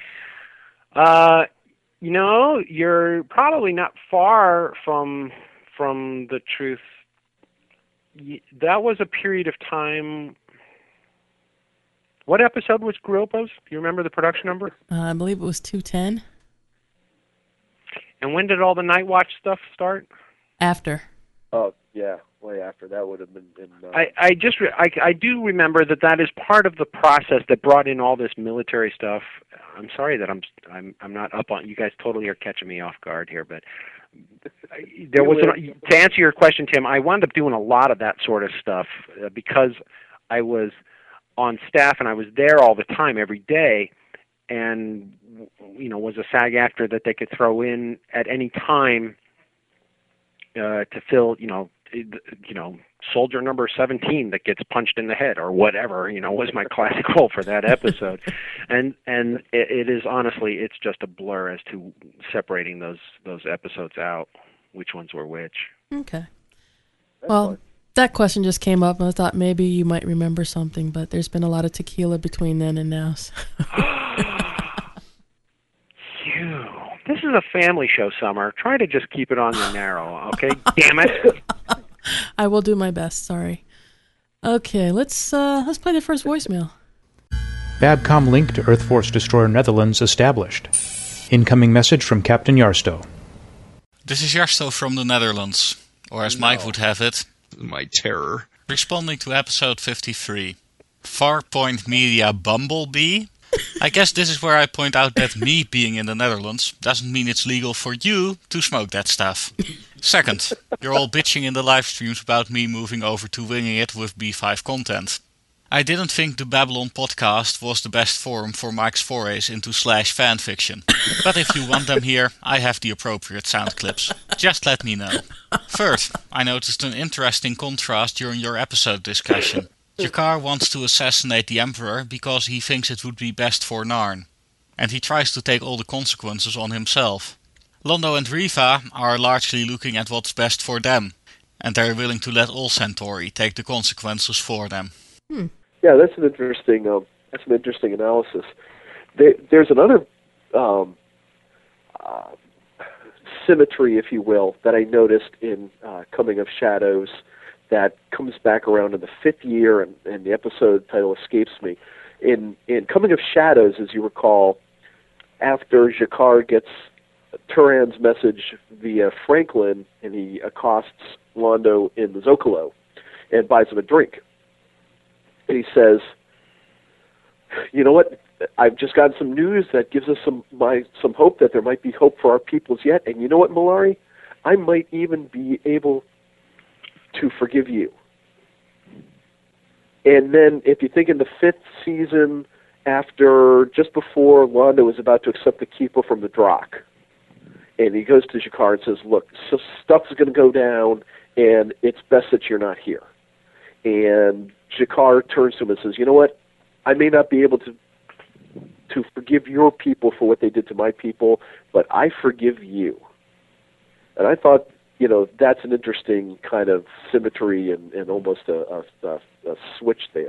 You're probably not far from the truth. That was a period of time. What episode was Gropos? Do you remember the production number? I believe it was 210. And when did all the Night Watch stuff start? After. Oh, yeah, way after. That would have been in... I do remember that is part of the process that brought in all this military stuff. I'm sorry that I'm not up on... You guys totally are catching me off guard here, but... There was to answer your question, Tim, I wound up doing a lot of that sort of stuff because I was on staff and I was there all the time, every day, and was a SAG actor that they could throw in at any time to fill, soldier number 17 that gets punched in the head or whatever, was my classic role for that episode. And it is honestly, it's just a blur as to separating those episodes out, which ones were which. Okay. Well, that question just came up, and I thought maybe you might remember something, but there's been a lot of tequila between then and now. So. This is a family show, Summer. Try to just keep it on the narrow, okay? Damn it. I will do my best, sorry. Okay, let's play the first voicemail. Babcom link to Earth Force Destroyer Netherlands established. Incoming message from Captain Yarstow. This is Yarstow from the Netherlands, or as Mike would have it, My terror. responding to episode 53. Farpoint Media Bumblebee? I guess this is where I point out that me being in the Netherlands doesn't mean it's legal for you to smoke that stuff. Second, you're all bitching in the live streams about me moving over to Winging It with B5 content. I didn't think the Babylon podcast was the best forum for Mike's forays into slash fanfiction. But if you want them here, I have the appropriate sound clips. Just let me know. Third, I noticed an interesting contrast during your episode discussion. Jakar wants to assassinate the Emperor because he thinks it would be best for Narn. And he tries to take all the consequences on himself. Londo and Riva are largely looking at what's best for them. And they're willing to let all Centauri take the consequences for them. Yeah, that's an interesting analysis. There's another symmetry, if you will, that I noticed in Coming of Shadows that comes back around in the 5th year, and the episode title escapes me. In Coming of Shadows, as you recall, after Jakar gets Turan's message via Franklin, and he accosts Londo in the Zocalo and buys him a drink. And he says, you know what, I've just gotten some news that gives us some hope that there might be hope for our peoples yet. And you know what, Malari? I might even be able to forgive you. And then if you think in the 5th season, just before Londo is about to accept the Keeper from the Drakh, and he goes to Jakar and says, look, so stuff's going to go down, and it's best that you're not here. And Jakar turns to him and says, you know what, I may not be able to forgive your people for what they did to my people, but I forgive you. And I thought, that's an interesting kind of symmetry and almost a switch there,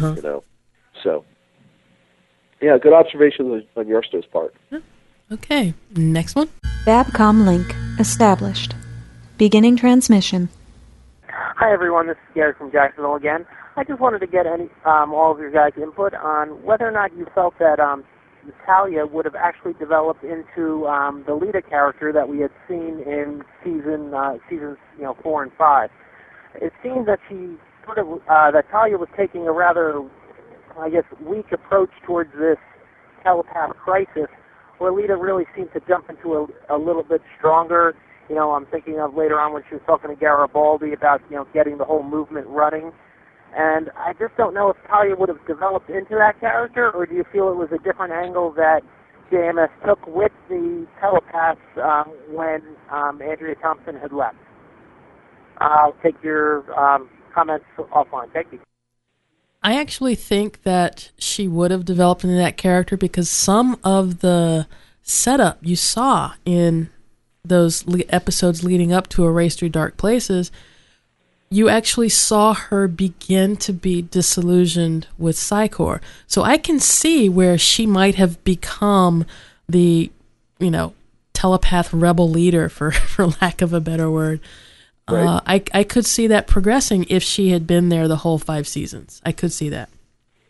So, yeah, good observation on Yarstow's part. Okay, next one. Babcom link established. Beginning transmission. Hi everyone, this is Gary from Jacksonville again. I just wanted to get all of your guys' input on whether or not you felt that Natalia would have actually developed into the Lita character that we had seen in seasons 4 and 5. It seems that that Talia was taking a rather, weak approach towards this telepath crisis, where Lita really seemed to jump into a little bit stronger. I'm thinking of later on when she was talking to Garibaldi about, getting the whole movement running. And I just don't know if Talia would have developed into that character, or do you feel it was a different angle that JMS took with the telepaths when Andrea Thompson had left? I'll take your comments offline. Thank you. I actually think that she would have developed into that character because some of the setup you saw in those episodes leading up to A Race Through Dark Places, you actually saw her begin to be disillusioned with Psychor. So I can see where she might have become the, telepath rebel leader, for lack of a better word. Right. I could see that progressing if she had been there the whole 5 seasons. I could see that.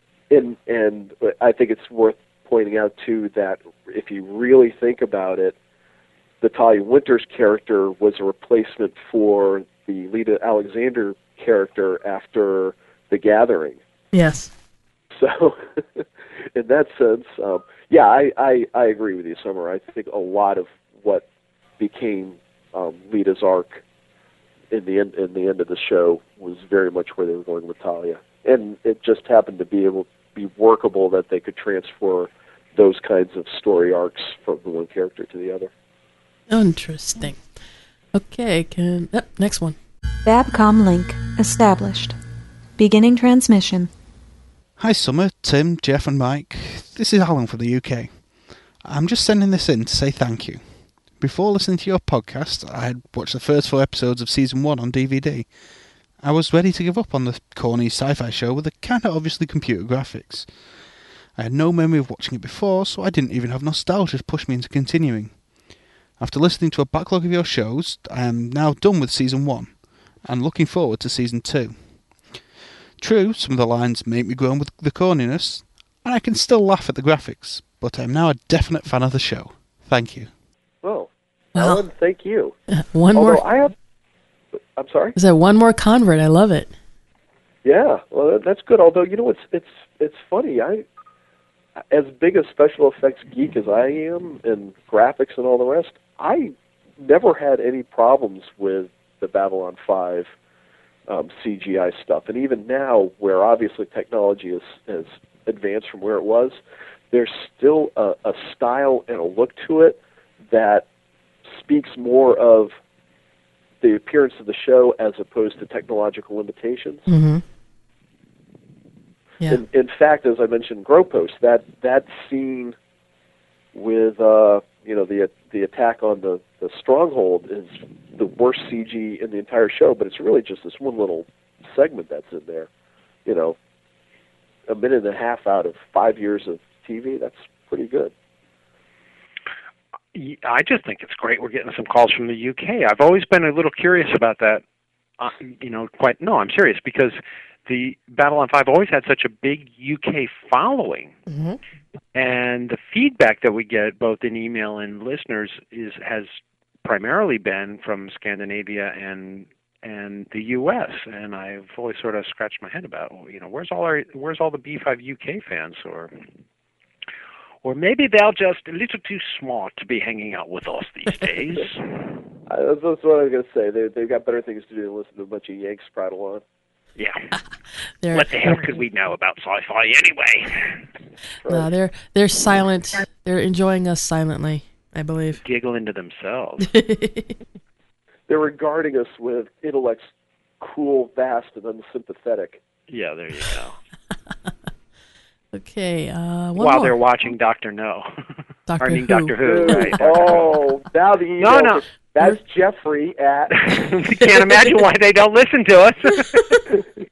And I think it's worth pointing out, too, that if you really think about it, the Talia Winters character was a replacement for the Lita Alexander character after The Gathering. Yes. So, in that sense, yeah, I agree with you, Summer. I think a lot of what became Lita's arc in the end of the show was very much where they were going with Talia, and it just happened to be able to be workable that they could transfer those kinds of story arcs from the one character to the other. Interesting. Okay, next one. Babcom link established. Beginning transmission. Hi Summer, Tim, Jeff and Mike. This is Alan from the UK. I'm just sending this in to say thank you. Before listening to your podcast, I had watched the first 4 episodes of Season 1 on DVD. I was ready to give up on the corny sci-fi show with the kind of obviously computer graphics. I had no memory of watching it before, so I didn't even have nostalgia to push me into continuing. After listening to a backlog of your shows, I am now done with Season 1, and looking forward to Season 2. True, some of the lines make me groan with the corniness, and I can still laugh at the graphics, but I am now a definite fan of the show. Thank you. Oh, Alan, thank you. One more. I'm sorry? Is that one more convert? I love it. Yeah, well, that's good. Although, you know, it's funny. As big a special effects geek as I am, and graphics and all the rest, I never had any problems with the Babylon 5 CGI stuff. And even now, where obviously technology has advanced from where it was, there's still a style and a look to it that speaks more of the appearance of the show as opposed to technological limitations. Mm-hmm. Yeah. In fact, as I mentioned, Gropos, that scene with the attack on the stronghold is the worst CG in the entire show, but it's really just this one little segment that's in there. You know, a minute and a half out of 5 years of TV, that's pretty good. I just think it's great we're getting some calls from the UK. I've always been a little curious about that. I'm serious, because the Babylon 5 always had such a big UK following. Mm-hmm. And the feedback that we get both in email and listeners has primarily been from Scandinavia and the US, and I've always sort of scratched my head about, where's all the B5 UK fans, or maybe they're just a little too smart to be hanging out with us these days. That's what I was going to say. They've got better things to do than listen to a bunch of Yanks prattle on. Yeah. What the hell could we know about sci-fi anyway? No, they're silent. They're enjoying us silently, I believe. Giggling to themselves. They're regarding us with intellects cool, vast, and unsympathetic. Yeah, there you go. Okay, While more. they're watching Dr. No. Doctor Who, right? Oh, now the email. No. That's Jeffrey at... Can't imagine why they don't listen to us.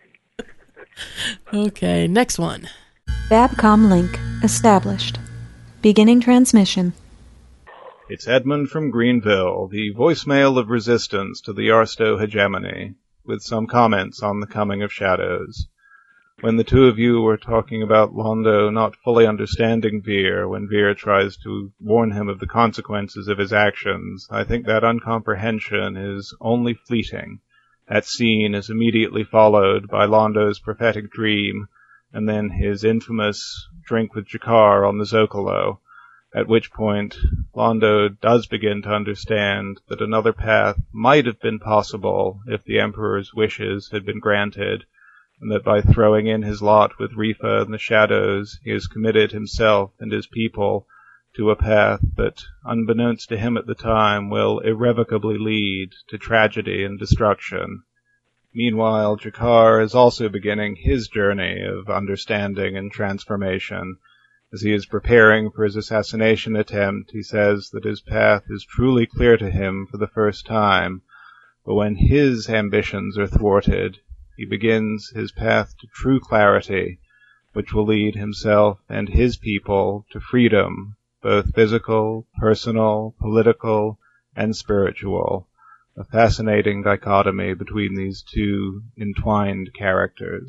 Okay, next one. Babcom link established. Beginning transmission. It's Edmund from Greenville, the voicemail of resistance to the Arsto hegemony, with some comments on the coming of shadows. When the two of you were talking about Londo not fully understanding Veer when Veer tries to warn him of the consequences of his actions, I think that uncomprehension is only fleeting. That scene is immediately followed by Londo's prophetic dream, and then his infamous drink with Jakar on the Zocalo, at which point Londo does begin to understand that another path might have been possible if the Emperor's wishes had been granted, and that by throwing in his lot with Rifa and the Shadows, he has committed himself and his people to a path that, unbeknownst to him at the time, will irrevocably lead to tragedy and destruction. Meanwhile, Jakar is also beginning his journey of understanding and transformation. As he is preparing for his assassination attempt, he says that his path is truly clear to him for the first time, but when his ambitions are thwarted, he begins his path to true clarity, which will lead himself and his people to freedom, both physical, personal, political, and spiritual. A fascinating dichotomy between these two entwined characters.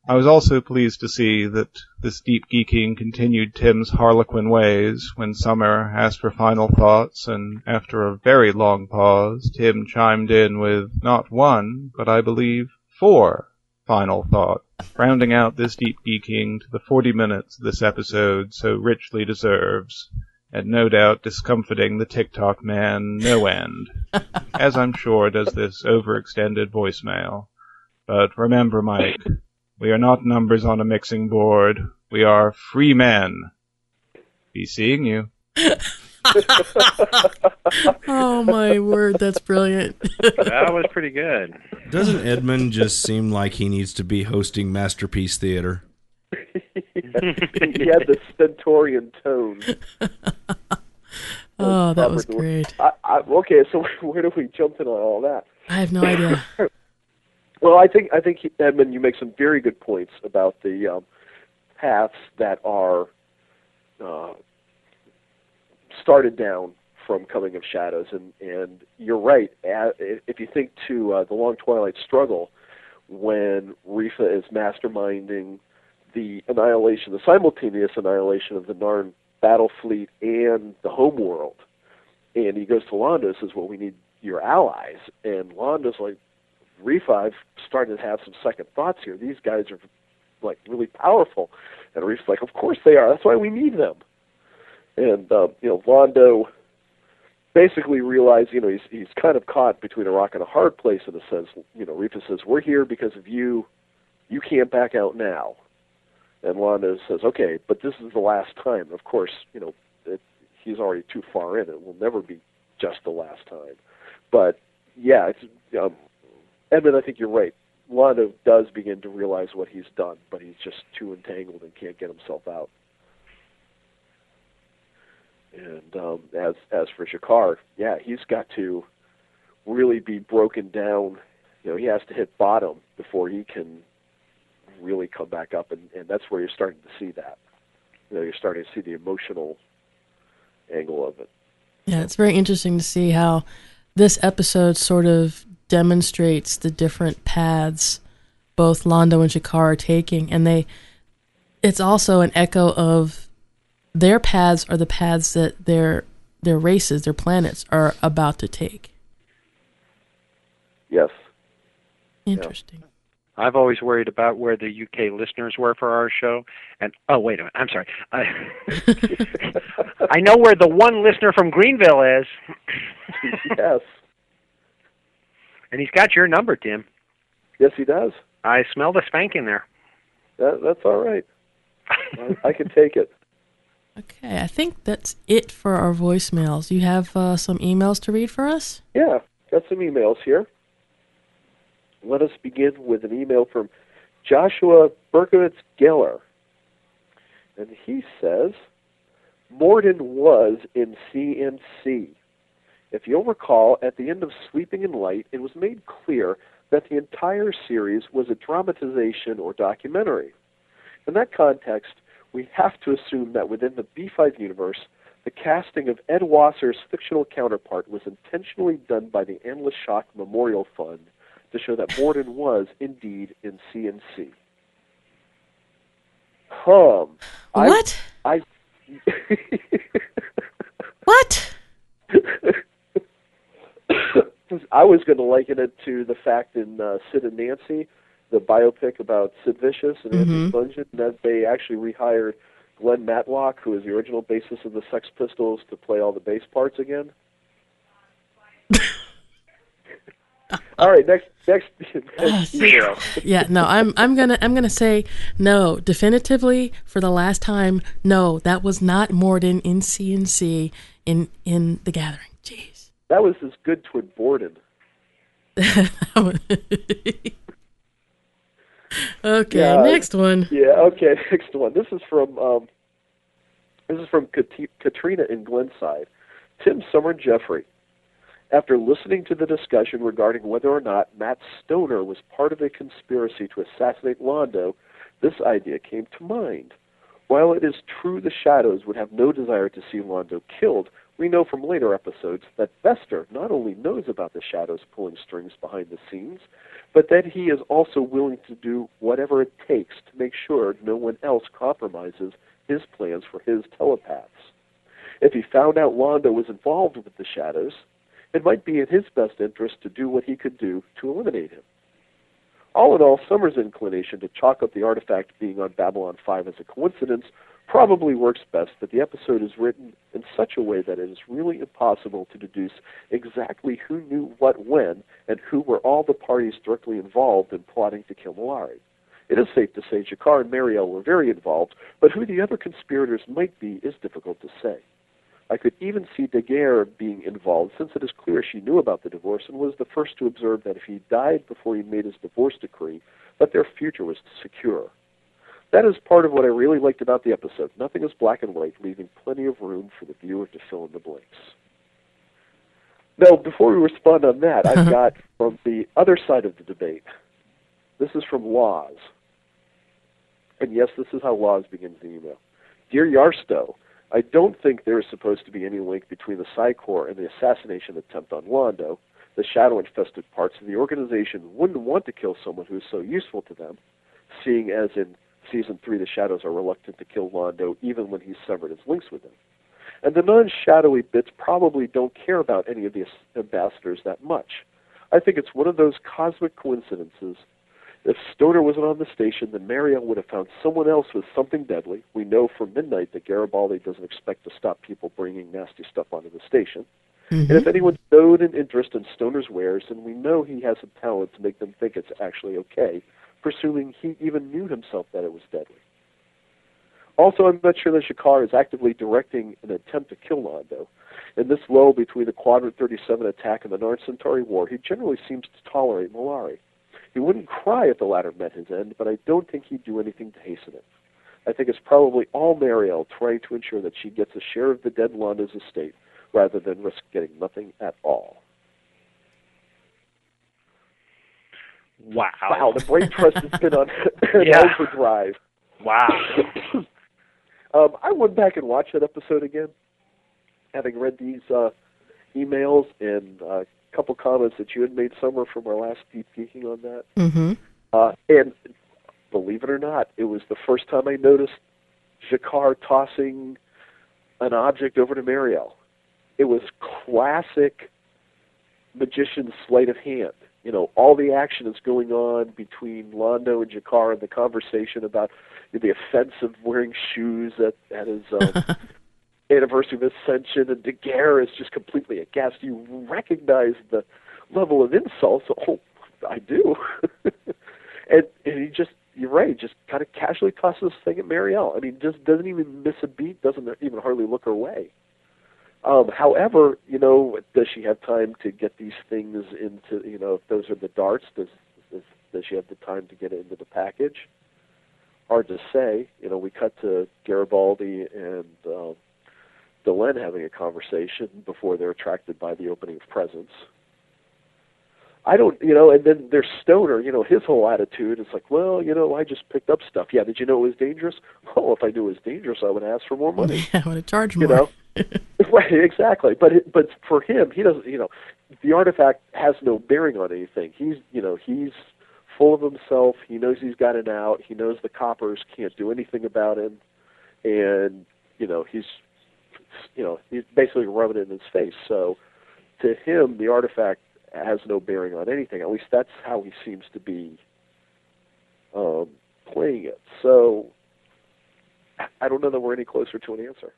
I was also pleased to see that this deep geeking continued Tim's harlequin ways when Summer asked for final thoughts, and after a very long pause, Tim chimed in with not one, but I believe 4 final thoughts, rounding out this deep geeking to the 40 minutes this episode so richly deserves, and no doubt discomfiting the TikTok man no end, as I'm sure does this overextended voicemail. But remember, Mike, we are not numbers on a mixing board. We are free men. Be seeing you. Oh, my word. That's brilliant. That was pretty good. Doesn't Edmund just seem like he needs to be hosting Masterpiece Theater? He had the stentorian tone. Oh, that was great. Okay, so where do we jump in on all that? I have no idea. Well, I think Edmund, you make some very good points about the paths that are started down from Coming of Shadows, and you're right. If you think to the Long Twilight Struggle, when Rifa is masterminding the annihilation, the simultaneous annihilation of the Narn battle fleet and the home world, and he goes to Londo and says, well, we need your allies, and Londo's like, Rifa, I've started to have some second thoughts here. These guys are like really powerful. And Rifa's like, of course they are. That's why we need them. And Londo basically realized, he's kind of caught between a rock and a hard place in a sense. Rifa says, we're here because of you. You can't back out now. And Londo says, okay, but this is the last time. Of course, he's already too far in. It will never be just the last time. But yeah, it's Edmund, I think you're right. Londo does begin to realize what he's done, but he's just too entangled and can't get himself out. And as for G'Kar, yeah, he's got to really be broken down. He has to hit bottom before he can really come back up, and that's where you're starting to see that. You're starting to see the emotional angle of it. Yeah, it's very interesting to see how this episode sort of demonstrates the different paths both Londo and G'Kar are taking, and it's also an echo of their paths are the paths that their races, their planets are about to take. Yes. Interesting. Yeah. I've always worried about where the UK listeners were for our show, and wait a minute, I'm sorry. I know where the one listener from Greenville is. Yes. And he's got your number, Tim. Yes, he does. I smell the spank in there. That's all right. I can take it. Okay, I think that's it for our voicemails. You have some emails to read for us? Yeah, got some emails here. Let us begin with an email from Joshua Berkowitz-Geller. And he says, Morden was in CNC. If you'll recall, at the end of Sleeping in Light, it was made clear that the entire series was a dramatization or documentary. In that context, we have to assume that within the B5 universe, the casting of Ed Wasser's fictional counterpart was intentionally done by the Endless Shock Memorial Fund to show that Morden was indeed in CNC. What? What? I was going to liken it to the fact in Sid and Nancy, the biopic about Sid Vicious and Andrew Bunyan, that they actually rehired Glenn Matlock, who was the original bassist of the Sex Pistols, to play all the bass parts again. All right, next email. Yeah, no, I'm gonna say no, definitively for the last time. No, that was not Morden in CNC in The Gathering. Jeez, that was his good twin Borden. Okay, next one. Yeah, okay, next one. This is from Katrina in Glenside. Tim, Summer, and Jeffrey. After listening to the discussion regarding whether or not Matt Stoner was part of a conspiracy to assassinate Londo, this idea came to mind. While it is true the Shadows would have no desire to see Londo killed, we know from later episodes that Vester not only knows about the Shadows pulling strings behind the scenes, but that he is also willing to do whatever it takes to make sure no one else compromises his plans for his telepaths. If he found out Londo was involved with the Shadows, it might be in his best interest to do what he could do to eliminate him. All in all, Summers' inclination to chalk up the artifact being on Babylon 5 as a coincidence probably works best, but the episode is written in such a way that it is really impossible to deduce exactly who knew what when and who were all the parties directly involved in plotting to kill Mollari. It is safe to say G'Kar and Mariel were very involved, but who the other conspirators might be is difficult to say. I could even see Daguerre being involved, since it is clear she knew about the divorce and was the first to observe that if he died before he made his divorce decree, that their future was secure. That is part of what I really liked about the episode. Nothing is black and white, leaving plenty of room for the viewer to fill in the blanks. Now, before we respond on that, I've got from the other side of the debate. This is from Laws. And yes, this is how Laws begins the email. Dear Yarstow, I don't think there is supposed to be any link between the Psi Corps and the assassination attempt on Londo. The shadow-infested parts of the organization wouldn't want to kill someone who is so useful to them, seeing as in Season 3 the Shadows are reluctant to kill Londo even when he's severed his links with them. And the non-shadowy bits probably don't care about any of the ambassadors that much. I think it's one of those cosmic coincidences. If Stoner wasn't on the station, then Mariel would have found someone else with something deadly. We know from Midnight that Garibaldi doesn't expect to stop people bringing nasty stuff onto the station. Mm-hmm. And if anyone showed an interest in Stoner's wares, then we know he has a talent to make them think it's actually okay, presuming he even knew himself that it was deadly. Also, I'm not sure that G'Kar is actively directing an attempt to kill Londo. In this lull between the Quadrant 37 attack and the Narn Centauri War, he generally seems to tolerate Mollari. He wouldn't cry if the latter met his end, but I don't think he'd do anything to hasten it. I think it's probably all Mariel trying to ensure that she gets a share of the dead Londo's estate, rather than risk getting nothing at all. Wow, the brain trust has been on overdrive. Wow. I went back and watched that episode again, having read these emails and couple comments that you had made, Summer, from our last deep geeking on that. Mm-hmm. And believe it or not, it was the first time I noticed G'Kar tossing an object over to Mariel. It was classic magician's sleight of hand. You know, all the action is going on between Londo and G'Kar and the conversation about the offense of wearing shoes at his anniversary of Ascension, and Daguerre is just completely aghast. You recognize the level of insult. So, oh, I do. and he just, you're right, just kind of casually tosses this thing at Mariel. I mean, just doesn't even miss a beat, doesn't even hardly look her way. However, you know, does she have time to get these things into, you know, if those are the darts, does she have the time to get it into the package? Hard to say. You know, we cut to Garibaldi and Delenn having a conversation before they're attracted by the opening of presents. I don't, you know, and then there's Stoner, you know, his whole attitude is like, well, you know, I just picked up stuff. Yeah, did you know it was dangerous? Well, if I knew it was dangerous, I would ask for more money. Yeah, I would have charged more. You know? Right, exactly. But for him, he doesn't, you know, the artifact has no bearing on anything. He's, you know, he's full of himself. He knows he's got it out. He knows the coppers can't do anything about him. And, you know, he's basically rubbing it in his face. So to him, the artifact has no bearing on anything. At least that's how he seems to be playing it. So I don't know that we're any closer to an answer.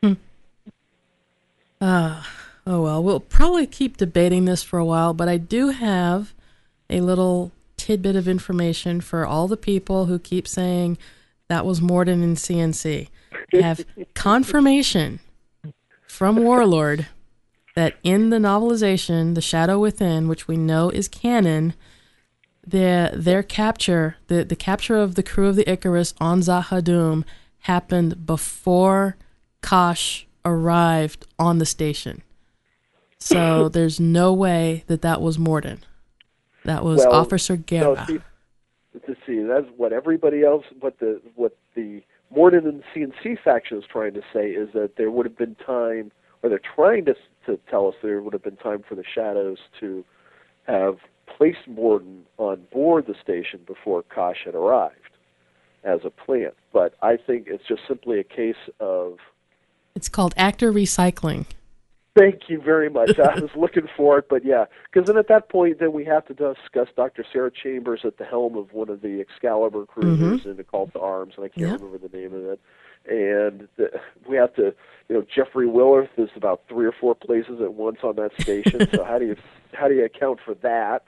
Oh well, we'll probably keep debating this for a while, but I do have a little tidbit of information for all the people who keep saying that was Morden in CNC. I have confirmation from Warlord that in the novelization, The Shadow Within, which we know is canon, their capture, the capture of the crew of the Icarus on Zahadum happened before Kosh arrived on the station. So there's no way that was Morden. That was Officer Guerra. No, see, that's what everybody else, what the Morden and CNC faction is trying to say is that there would have been time or they're trying to tell us there would have been time for the Shadows to have placed Morden on board the station before Kosh had arrived as a plant. But I think it's just simply a case of... It's called actor recycling. Thank you very much. I was looking for it, but yeah. Because then at that point, then we have to discuss Dr. Sarah Chambers at the helm of one of the Excalibur cruisers in the Call to Arms, and I can't remember the name of it. And we have to, Jeffrey Willerth is about 3 or 4 places at once on that station. So how do you account for that?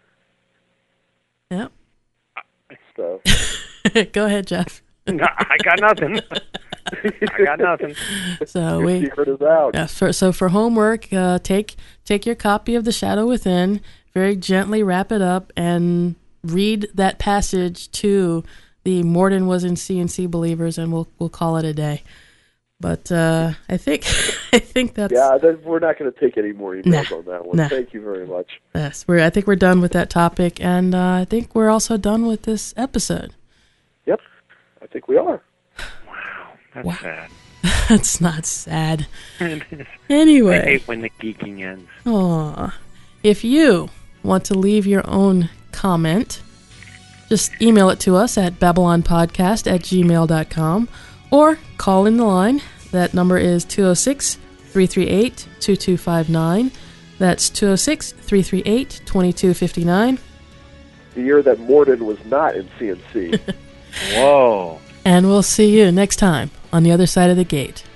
Yep. So. Go ahead, Jeff. No, I got nothing. So your secret is out. Yeah, so for homework, take your copy of The Shadow Within, very gently wrap it up, and read that passage to the Morden was in CNC believers, and we'll call it a day. But I think that's... Yeah, we're not going to take any more emails on that one. Thank you very much. Yes, I think we're done with that topic, and I think we're also done with this episode. Yep, I think we are. That's sad. That's not sad. Anyway. I hate when the geeking ends. Aw. If you want to leave your own comment, just email it to us at babylonpodcast@gmail.com or call in the line. That number is 206-338-2259. That's 206-338-2259. The year that Morden was not in CNC. Whoa. And we'll see you next time on the other side of the gate.